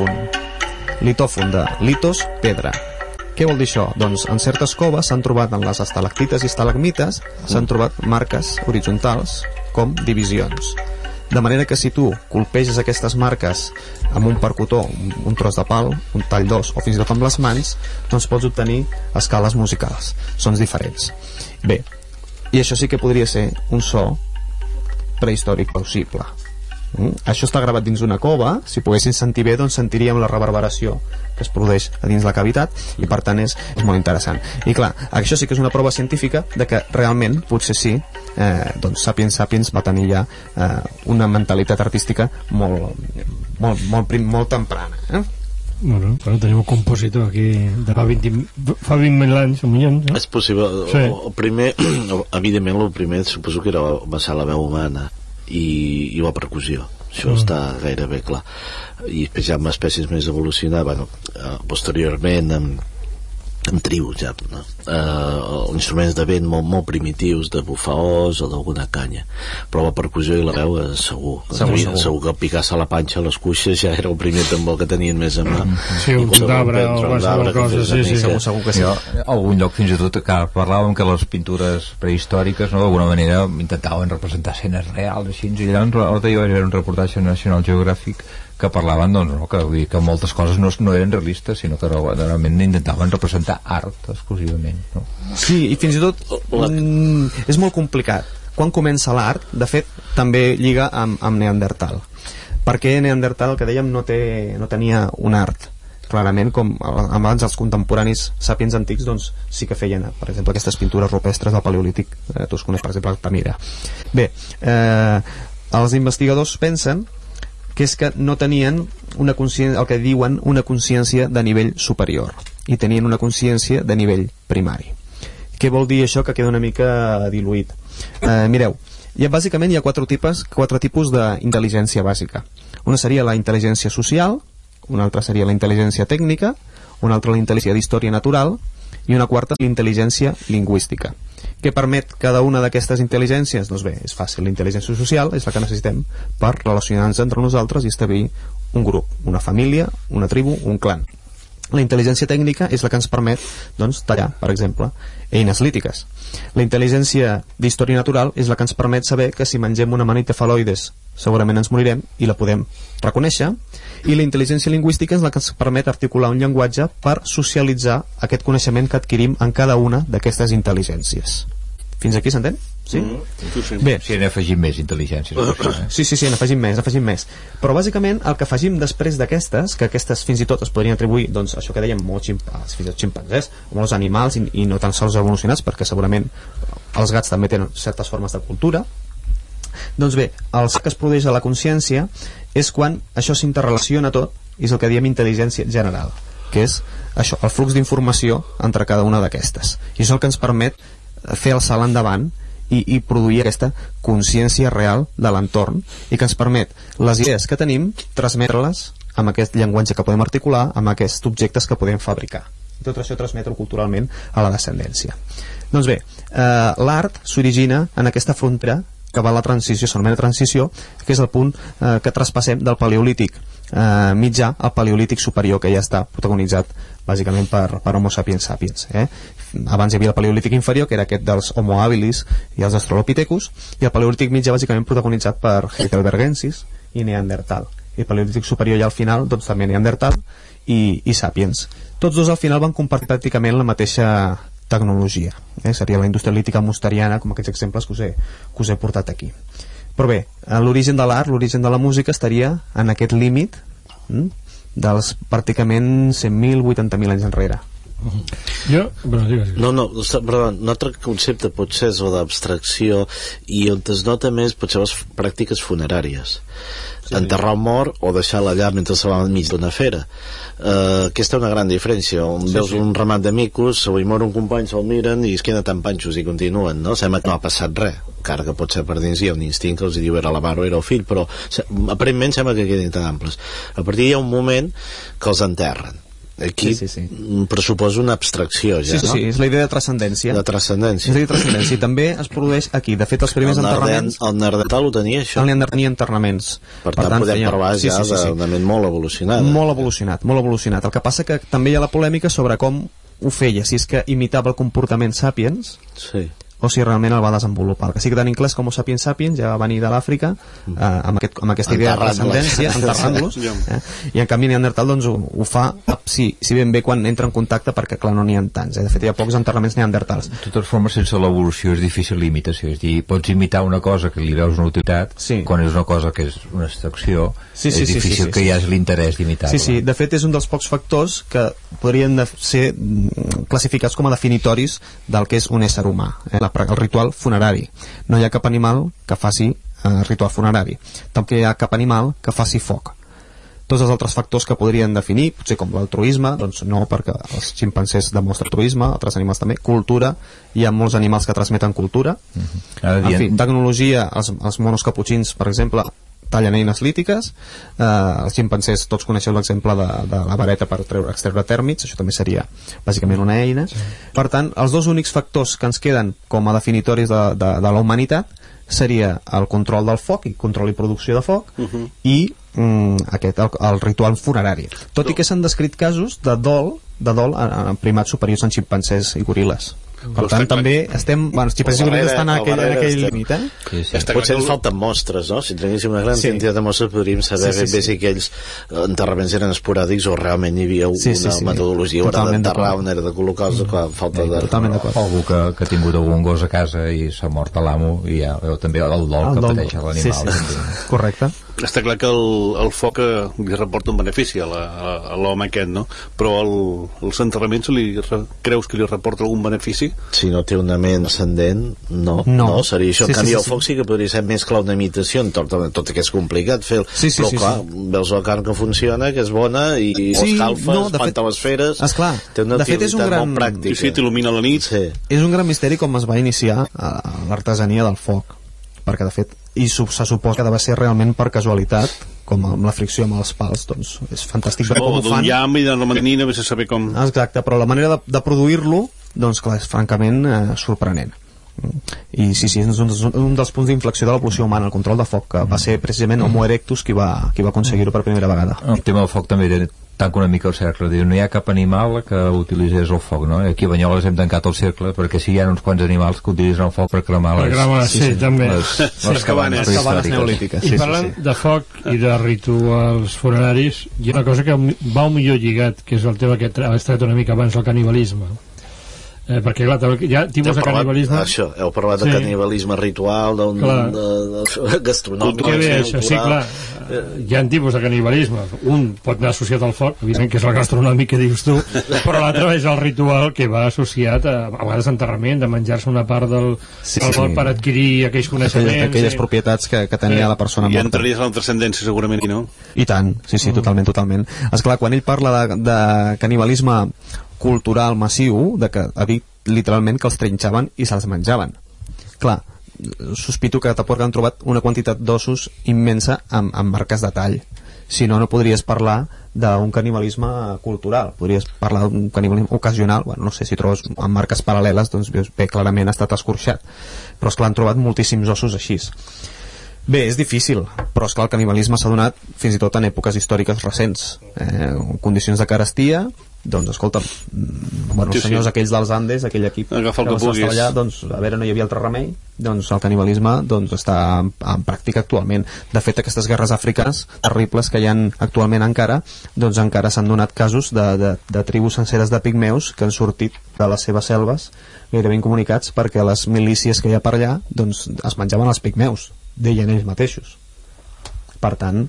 litòfon de litos, pedra. Què vol dir això? Doncs en certes coves s'han trobat en les estalactites i estalagmites s'han trobat marques horitzontals com divisions. De manera que si tu colpeges aquestes marques amb un percutor, un tros de pal, un tall d'os o fins i tot amb les mans, doncs pots obtenir escales musicals, sons diferents. Bé, i això sí que podria ser un so prehistòric plausible. Això està gravat dins d'una cova. Si poguessin sentir bé, doncs sentiríem la reverberació que es produeix a dins la cavitat i per tant és molt interessant. I clar, això sí que és una prova científica de que realment, potser sí, doncs Sapiens Sapiens va tenir ja una mentalitat artística molt temprana. Bueno, tenim un compositor aquí de fa 20.000 anys o milions, És possible. El primer, evidentment, el primer suposo que va ser la veu humana i la percussió. Això està gairebé clar. I després ja amb espècies més evolucionades, posteriorment amb tribus ja, no? Instruments de vent molt primitius, de bufaors o d'alguna canya, però la percussió i la veu segur que picar-se a la panxa a les cuixes ja era el primer tambor que tenien més a mà. Sí, un tronc d'arbre o qualsevol cosa, segur que sí. A algun lloc fins i tot que parlàvem que les pintures prehistòriques, no, d'alguna manera intentaven representar escenes reals així, i allà l'altre dia vaig veure un reportatge National Geographic que parlaven, doncs, no, que moltes coses no eren realistes, sinó que realment intentaven representar art exclusivament, no? Sí, i fins i tot és molt complicat. Quan comença l'art, de fet, també lliga amb Neandertal. Perquè Neandertal, el que dèiem, no tenia un art clarament, com abans els contemporanis sapiens antics, doncs sí que feien, per exemple, aquestes pintures rupestres del Paleolític. Tu es coneix, per exemple, Altamira. Bé, els investigadors pensen que és que no tenien una consciència, el que diuen una consciència de nivell superior, i tenien una consciència de nivell primari. Què vol dir això? Que queda una mica diluït. Mireu, bàsicament hi ha quatre tipus d'intel·ligència bàsica. Una seria la intel·ligència social, una altra seria la intel·ligència tècnica, una altra la intel·ligència d'història natural i una quarta la intel·ligència lingüística. Què permet cada una d'aquestes intel·ligències? Doncs bé, és fàcil. La intel·ligència social és la que necessitem per relacionar-nos entre nosaltres i establir un grup, una família, una tribu, un clan. La intel·ligència tècnica és la que ens permet, doncs, tallar, per exemple, eines lítiques. La intel·ligència d'història natural és la que ens permet saber que si mengem una amanita fal·loides segurament ens morirem i la podem reconèixer, i la intel·ligència lingüística és la que ens permet articular un llenguatge per socialitzar aquest coneixement que adquirim en cada una d'aquestes intel·ligències. Fins aquí s'entén? Sí? Bé, si n'afegim més intel·ligències. Sí, n'afegim més. Però bàsicament el que afegim després d'aquestes, que aquestes fins i tot es podrien atribuir, doncs això que dèiem, molts ximpanzés, molts animals i no tan sols evolucionats, perquè segurament els gats també tenen certes formes de cultura. Doncs bé, el que es produeix a la consciència és quan això s'interrelaciona tot, i és el que diem intel·ligència general, que és això, el flux d'informació entre cada una d'aquestes. I és el que ens permet fer el salt endavant i produir aquesta consciència real de l'entorn, i que ens permet les idees que tenim transmetre-les amb aquest llenguatge que podem articular, amb aquests objectes que podem fabricar. I tot això transmetre culturalment a la descendència. Doncs bé, l'art s'origina en aquesta frontera que va a la transició, s'anomena transició, que és el punt que traspassem del paleolític mitjà al paleolític superior, que ja està protagonitzat bàsicament per Homo sapiens sapiens. Abans hi havia el paleolític inferior, que era aquest dels Homo habilis i els Australopithecus, i el paleolític mitjà bàsicament protagonitzat per Heidelbergensis i Neandertal. I el paleolític superior ja al final, doncs també Neandertal i Sapiens. Tots dos al final van compartir pràcticament la mateixa tecnologia. Seria la indústria lítica mosteriana, com aquests exemples que us he portat aquí. Però bé, l'origen de l'art, l'origen de la música estaria en aquest límit dels pràcticament 100.000, 80.000 anys enrere. Però un altre concepte potser és el d'abstracció, i on es nota més potser les pràctiques funeràries, enterrar un mort o deixar-la allà mentre se va enmig d'una fera. Aquesta és una gran diferència. Veus un ramat de micos, se li mor un company, se'l miren i es queden tan panxos i continuen, no? Sembla que no ha passat res, encara que potser per dins hi ha un instint que els diu era la mare o era el fill, però aparentment sembla que quedin tan amples. A partir hi ha un moment que els enterren. Aquí pressuposa una abstracció ja, no? Sí, és la idea de transcendència. De transcendència. És la idea de transcendència, i també es produeix aquí. De fet, els primers enterraments... El Neandertal ho tenia, això? El Neandertal tenia enterraments. Per tant podem parlar ja d'una ment molt evolucionada. Molt evolucionat. El que passa que també hi ha la polèmica sobre com ho feia, si és que imitava el comportament sapiens, o si realment el va desenvolupar. El que sí que tenim clar és com Homo sapiens sapiens ja va venir de l'Àfrica amb aquesta idea de transcendència, enterrant-los, i en canvi Neandertal doncs ho fa si ben bé quan entra en contacte, perquè clar, no n'hi ha tants, de fet hi ha pocs enterraments neandertals. De totes formes, sense l'evolució és difícil l'imitació, és dir, pots imitar una cosa que li veus una utilitat, quan és una cosa que és una abstracció, és difícil que hi hagi l'interès d'imitar-la. Sí, de fet és un dels pocs factors que podrien ser classificats com a definitoris del que és un ésser humà, el ritual funerari. No hi ha cap animal que faci ritual funerari, tampoc hi ha cap animal que faci foc. Tots els altres factors que podrien definir, potser com l'altruisme, doncs no, perquè els ximpanzés demostren altruisme, altres animals també, cultura, hi ha molts animals que transmeten cultura, en fi, tecnologia, els monos caputxins, per exemple, tallen eines lítiques, els ximpanzés, tots coneixeu l'exemple de la vareta per extreure tèrmits, això també seria bàsicament una eina. Per tant, els dos únics factors que ens queden com a definitoris de la humanitat seria el control del foc, i control i producció de foc, i el ritual funerari. Tot i que s'han descrit casos de dol en primats superiors en ximpanzés i goril·les. Per tant, també estem... Bueno, els ximpanzés i goril·les estan en aquell límit, Potser ens falten mostres, no? Si tinguéssim una gran quantitat de mostres podríem saber ben bé si aquells enterraments eren esporàdics o realment hi havia una metodologia a l'hora d'enterrar, una era de col·locar-los, falta de... Algú que ha tingut algun gos a casa i s'ha mort a l'amo, i ja veu també el dol que pateix l'animal. Correcte. Està clar que el foc li reporta un benefici a l'home aquest, no? Però els enterraments creus que li reporta algun benefici? Si no té una ment ascendent, no seria això. En canvi, el foc sí que podria ser més clar una imitació, tot que és complicat fer-ho, però clar, veus la carn que funciona, que és bona, i escalfa, espanta les feres, té una utilitat molt pràctica. Sí, t'il·lumina la nit. És un gran misteri com es va iniciar l'artesania del foc, perquè de fet se suposa que ha de ser realment per casualitat, com amb la fricció amb els pals, doncs és fantàstic veure com ho fan. D'un llamp i de la manina, vés a saber com... Exacte, però la manera de produir-lo, doncs clar, és francament sorprenent. I sí, és un dels punts d'inflexió de l'evolució humana, el control de foc, que va ser precisament Homo erectus qui va aconseguir-ho per primera vegada. El tema del foc també tanca una mica el cercle, diu, no hi ha cap animal que utilitzés el foc, no? Aquí a Banyoles hem tancat el cercle perquè sí hi ha uns quants animals que utilitzen el foc per cremar també les cabanes neolítiques. I parlant de foc i de rituals funeraris, hi ha una cosa que va millor lligat, que és el tema que has tret una mica abans, el canibalisme. Perquè clar, hi ha tipus de canibalisme. Això, heu parlat de canibalisme ritual, gastronòmic, que bé, això, sí, clar, hi ha tipus de canibalisme. Un pot anar associat al foc, evidentment que és el gastronòmic que dius tu, però l'altre és el ritual que va associat a vegades a enterrament, de menjar-se una part del vol per adquirir aquells coneixements, aquelles propietats que tenia la persona morta. I entraries a la transcendència segurament, no? I tant, sí, totalment. Esclar, quan ell parla de canibalisme cultural massiu, de que ha dit literalment que els trinxaven i se'ls menjaven. Clar, sospito que tampoc han trobat una quantitat d'ossos immensa amb marques de tall. Si no, no podries parlar d'un canibalisme cultural, podries parlar d'un canibalisme ocasional. Bueno, no sé, si trobes amb marques paral·leles, doncs bé, clarament ha estat escorxat, però esclar, han trobat moltíssims ossos així. Bé, és difícil, però esclar, el canibalisme s'ha donat fins i tot en èpoques històriques recents, condicions de carestia. Doncs escolta, els senyors aquells dels Andes, aquell equip agafa el que puguis allà, doncs a veure, no hi havia altre remei, doncs el canibalisme està en pràctica actualment. De fet, aquestes guerres àfriques terribles que hi ha actualment encara, doncs encara s'han donat casos de tribus senceres de pigmeus que han sortit de les seves selves gairebé incomunicats perquè les milícies que hi ha per allà doncs es menjaven els pigmeus, deien ells mateixos. Per tant,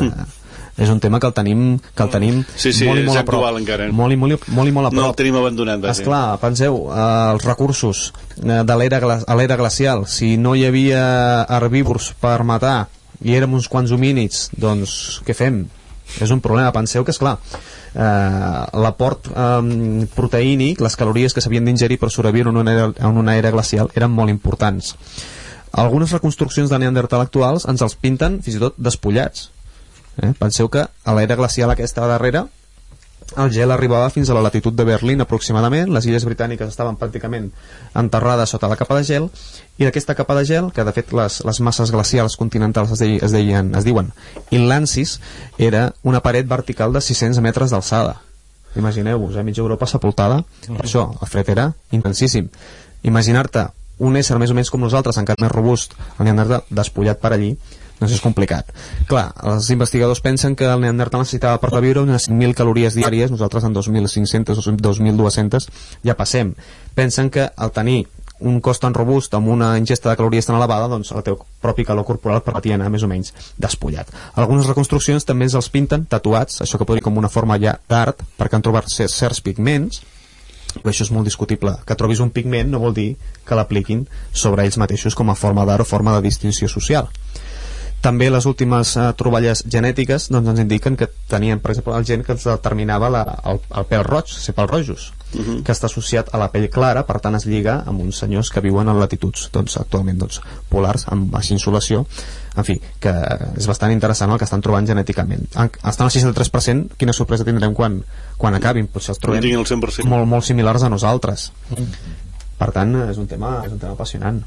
és un tema que el tenim molt i molt a prop, molt i molt a prop. No el tenim abandonat. Esclar, penseu, els recursos de l'era glacial, si no hi havia herbívors per matar i érem uns quants homínids, doncs què fem? És un problema. Penseu que, esclar, l'aport proteínic, les calories que s'havien d'ingerir per sobreviure en una era glacial eren molt importants. Algunes reconstruccions de Neandertal actuals ens els pinten fins i tot despullats. Penseu que a l'era glacial aquesta darrere el gel arribava fins a la latitud de Berlín aproximadament, les illes britàniques estaven pràcticament enterrades sota la capa de gel, i d'aquesta capa de gel, que de fet les masses glacials continentals es diuen inlandsis, era una paret vertical de 600 metres d'alçada. Imagineu-vos, mitja Europa sepultada per això, el fred era intensíssim. Imaginar-te un ésser més o menys com nosaltres, encara més robust, el Neandertal, despullat per allí, doncs és complicat. Clar, els investigadors pensen que el Neandertal necessitava per viure unes 5.000 calories diàries, nosaltres en 2.500 o 2.200 ja passem. Pensen que al tenir un cos tan robust amb una ingesta de calories tan elevada, doncs el teu propi calor corporal permetia anar més o menys despullat. Algunes reconstruccions també els pinten tatuats, això que podria com una forma ja d'art, perquè han trobat certs pigments, però això és molt discutible. Que trobis un pigment no vol dir que l'apliquin sobre ells mateixos com a forma d'art o forma de distinció social. També les últimes troballes genètiques doncs ens indiquen que tenien, per exemple, el gen que ens determinava el pèl roig, ser pèl rojos, que està associat a la pell clara, per tant es lliga amb uns senyors que viuen en latituds actualment polars, amb baixa insolació. En fi, que és bastant interessant el que estan trobant genèticament. Estan al 63%, quina sorpresa tindrem quan acabin, potser els trobem molt similars a nosaltres. Per tant, és un tema apassionant.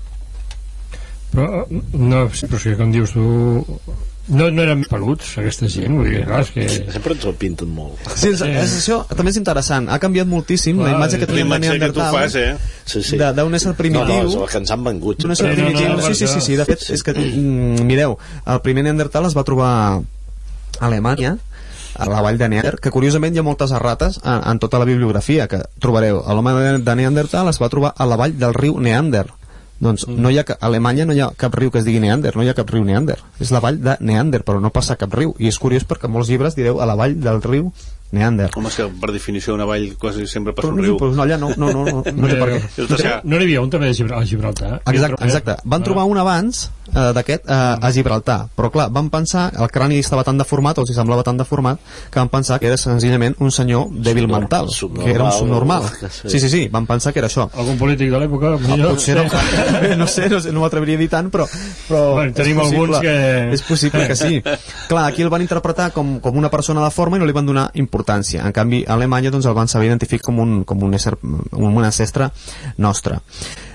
Però és que com dius tu, no eren peluts aquesta gent, vull dir, clar, és que sempre ens ho pinten molt. Sí, això també és interessant, ha canviat moltíssim la imatge que tenim de Neandertal, d'un ésser primitiu, no, que ens han vengut d'un ésser primitiu, sí, de fet és que, mireu, el primer Neandertal es va trobar a Alemanya, a la vall de Neander, que curiosament hi ha moltes errates en tota la bibliografia que trobareu. L'home de Neandertal es va trobar a la vall del riu Neander. Doncs a Alemanya no hi ha cap riu que es digui Neander, no hi ha cap riu Neander, és la vall de Neander, però no passa cap riu, i és curiós perquè molts llibres direu a la vall del riu Neander. Home, és que per definició una vall quasi sempre passa un riu. Però no, allà no té per què. No n'hi havia un també a Gibraltar. Exacte, van trobar un abans d'aquest a Gibraltar, però clar, van pensar, el crani estava tan deformat, o els semblava tan deformat, que van pensar que era senzillament un senyor dèbil mental, que era un subnormal. Sí, van pensar que era això. Algun polític de l'època? Potser no sé, no m'atreviria a dir tant, però tenim alguns que... És possible que sí. Clar, aquí el van interpretar com una persona de forma i no li van donar importància. En canvi, a Alemanya doncs, el van saber identificar com un ancestre nostre.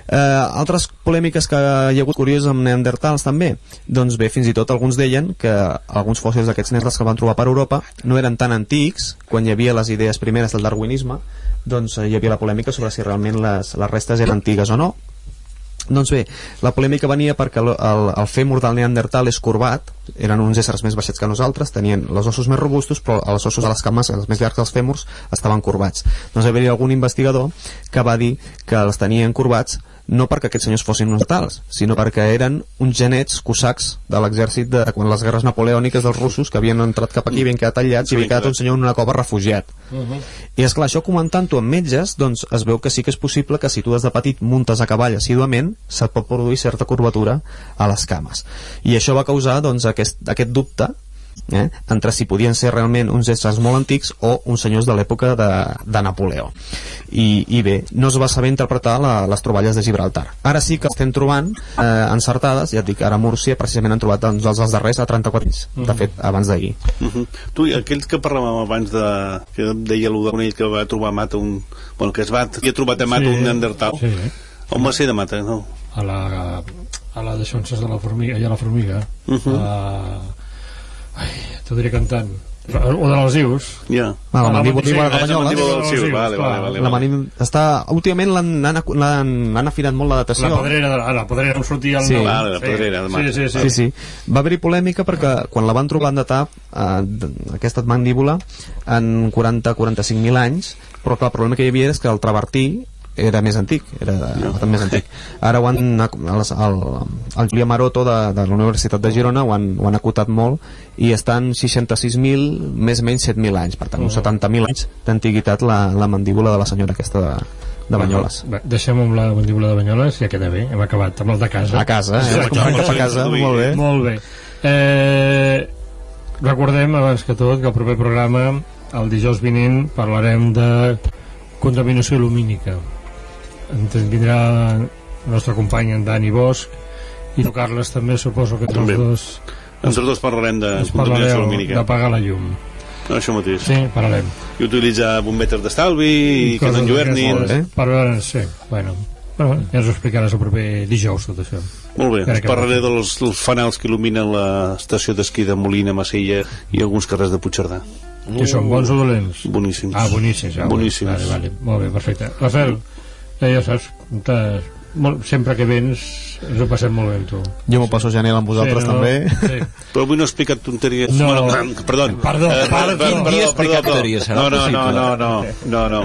Altres polèmiques que hi ha hagut curioses amb neandertals també, doncs bé, fins i tot alguns deien que alguns fòssils d'aquests neandertals que van trobar per Europa no eren tan antics, quan hi havia les idees primeres del darwinisme, doncs hi havia la polèmica sobre si realment les restes eren antigues o no. Doncs bé, la polèmica venia perquè el fèmur del neandertal és corbat, eren uns éssers més baixets que nosaltres, tenien els ossos més robustos, però els ossos de les cames, els més llargs dels fèmurs, estaven corbats. Doncs va haver-hi algun investigador que va dir que els tenien corbats no perquè aquests senyors fossin neandertals, sinó perquè eren uns genets cosacs de l'exèrcit de quan les guerres napoleòniques dels russos, que havien entrat cap aquí, havien quedat tallats i havia quedat un senyor en una cova refugiat. I esclar, això comentant-ho amb metges, doncs es veu que sí que és possible que si tu des de petit muntes a cavall assíduament, se't pot produir certa curvatura a les cames. I això va causar doncs aquest dubte entre si podien ser realment uns éssers molt antics o uns senyors de l'època de Napoleó. I bé, no es va saber interpretar les troballes de Gibraltar. Ara sí que estem trobant encertades, ja et dic, ara a Múrcia precisament han trobat els darrers a 34 anys, de fet, abans d'ahir. Tu, aquells que parlàvem abans que deia allò de Conell que va trobar mat que havia trobat a mat un neandertal, on va ser de mata, no? A la deixonces de la formiga, allà a la formiga. T'ho diré cantant. O de les Ius. La mandíbula de Banyoles. Últimament l'han afinat molt la datació. La pedrera on sortia el nom. La pedrera de mat. Sí. Va haver-hi polèmica perquè quan la van trobar en datar aquesta mandíbula en 40-45.000 anys, però clar, el problema que hi havia és que el travertí era més antic, ara el Julià Maroto de la Universitat de Girona ho han acotat molt i estan 66.000 més o menys 7.000 anys, per tant uns 70.000 anys d'antiguitat la mandíbula de la senyora aquesta de Banyoles. Deixem amb la mandíbula de Banyoles, ja queda bé, hem acabat amb el de casa. A casa, molt bé. Recordem abans que tot que el proper programa el dijous vinent parlarem de contaminació lumínica. Ens vindrà el nostre company en Dani Bosch i tu, Carles, també suposo que entre els dos parlarem de contaminació lumínica, d'apagar la llum. Això mateix. Sí, parlarem. I utilitzar bombetes d'estalvi i que no enlluernin. Per veure, sí, bueno, ja ens ho explicaràs el proper dijous tot això. Molt bé, parlaré dels fanals que il·luminen l'estació d'esquí de Molina, Massella i alguns carrers de Puigcerdà. Que són bons o dolents? Boníssims. Boníssims. Vale. Molt bé, perfecte. Rafael, ja saps, sempre que vens ens ho passem molt bé amb tu. Jo m'ho passo genial amb vosaltres també. Però avui no he explicat tonteries. Perdó. Quin dia explicar tonteries? No.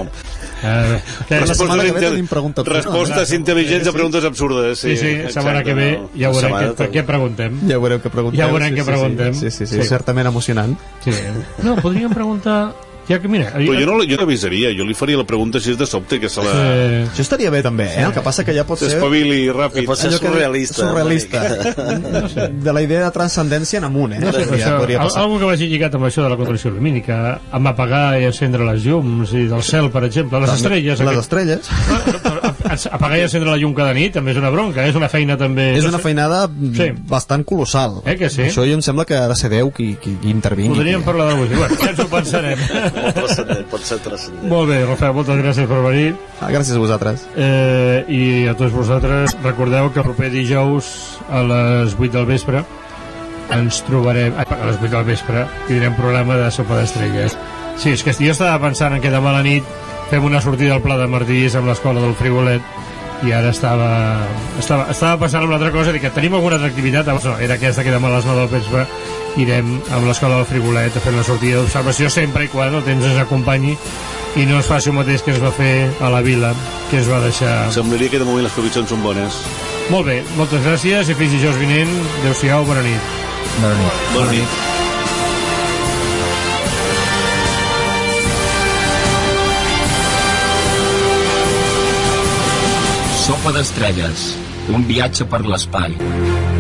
Respostes intel·ligents a preguntes absurdes. Sí, setmana que ve ja veurem què preguntem. Ja veurem què preguntem. Sí, certament emocionant. No, podríem preguntar... Però jo no l'avisaria, jo li faria la pregunta així de sobte que se la... Això estaria bé també, el que passa que ja pot ser... S'espavili ràpid. Pot ser surrealista. De la idea de transcendència en amunt, Algo que vagi lligat amb això de la contaminació lumínica, amb apagar i encendre les llums i del cel, per exemple, les estrelles. Les estrelles. Apagar i encendre la llum cada nit també és una bronca, és una feina també... És una feinada bastant colossal. Que sí? Això jo em sembla que ha de ser Déu qui intervingui. Podríem parlar d'avui. Bueno, ja ens ho pensarem. Pot ser transcendent. Molt bé, Rafael, moltes gràcies per venir. Gràcies a vosaltres. I a tots vosaltres recordeu que el proper dijous a les 8 del vespre ens trobarem a les 8 del vespre tindrem programa de Sopa d'Estrelles. Sí, és que jo estava pensant en que demà a la nit fem una sortida al Pla de Martís amb l'escola del Frigolet i ara estava pensant en una altra cosa, que tenim alguna altra activitat, no, era aquesta que demà a les 9 del vespre irem amb l'escola del Frigolet a fer una sortida d'observació sempre i quan el temps ens acompanyi i no es faci el mateix que es va fer a la vila, que es va deixar... Semblaria que de moment les previsions són bones. Molt bé, moltes gràcies i fins dijous vinent. Adéu-siau, bona nit. Bona nit. Sopa d'Estrelles, un viatge per l'espai.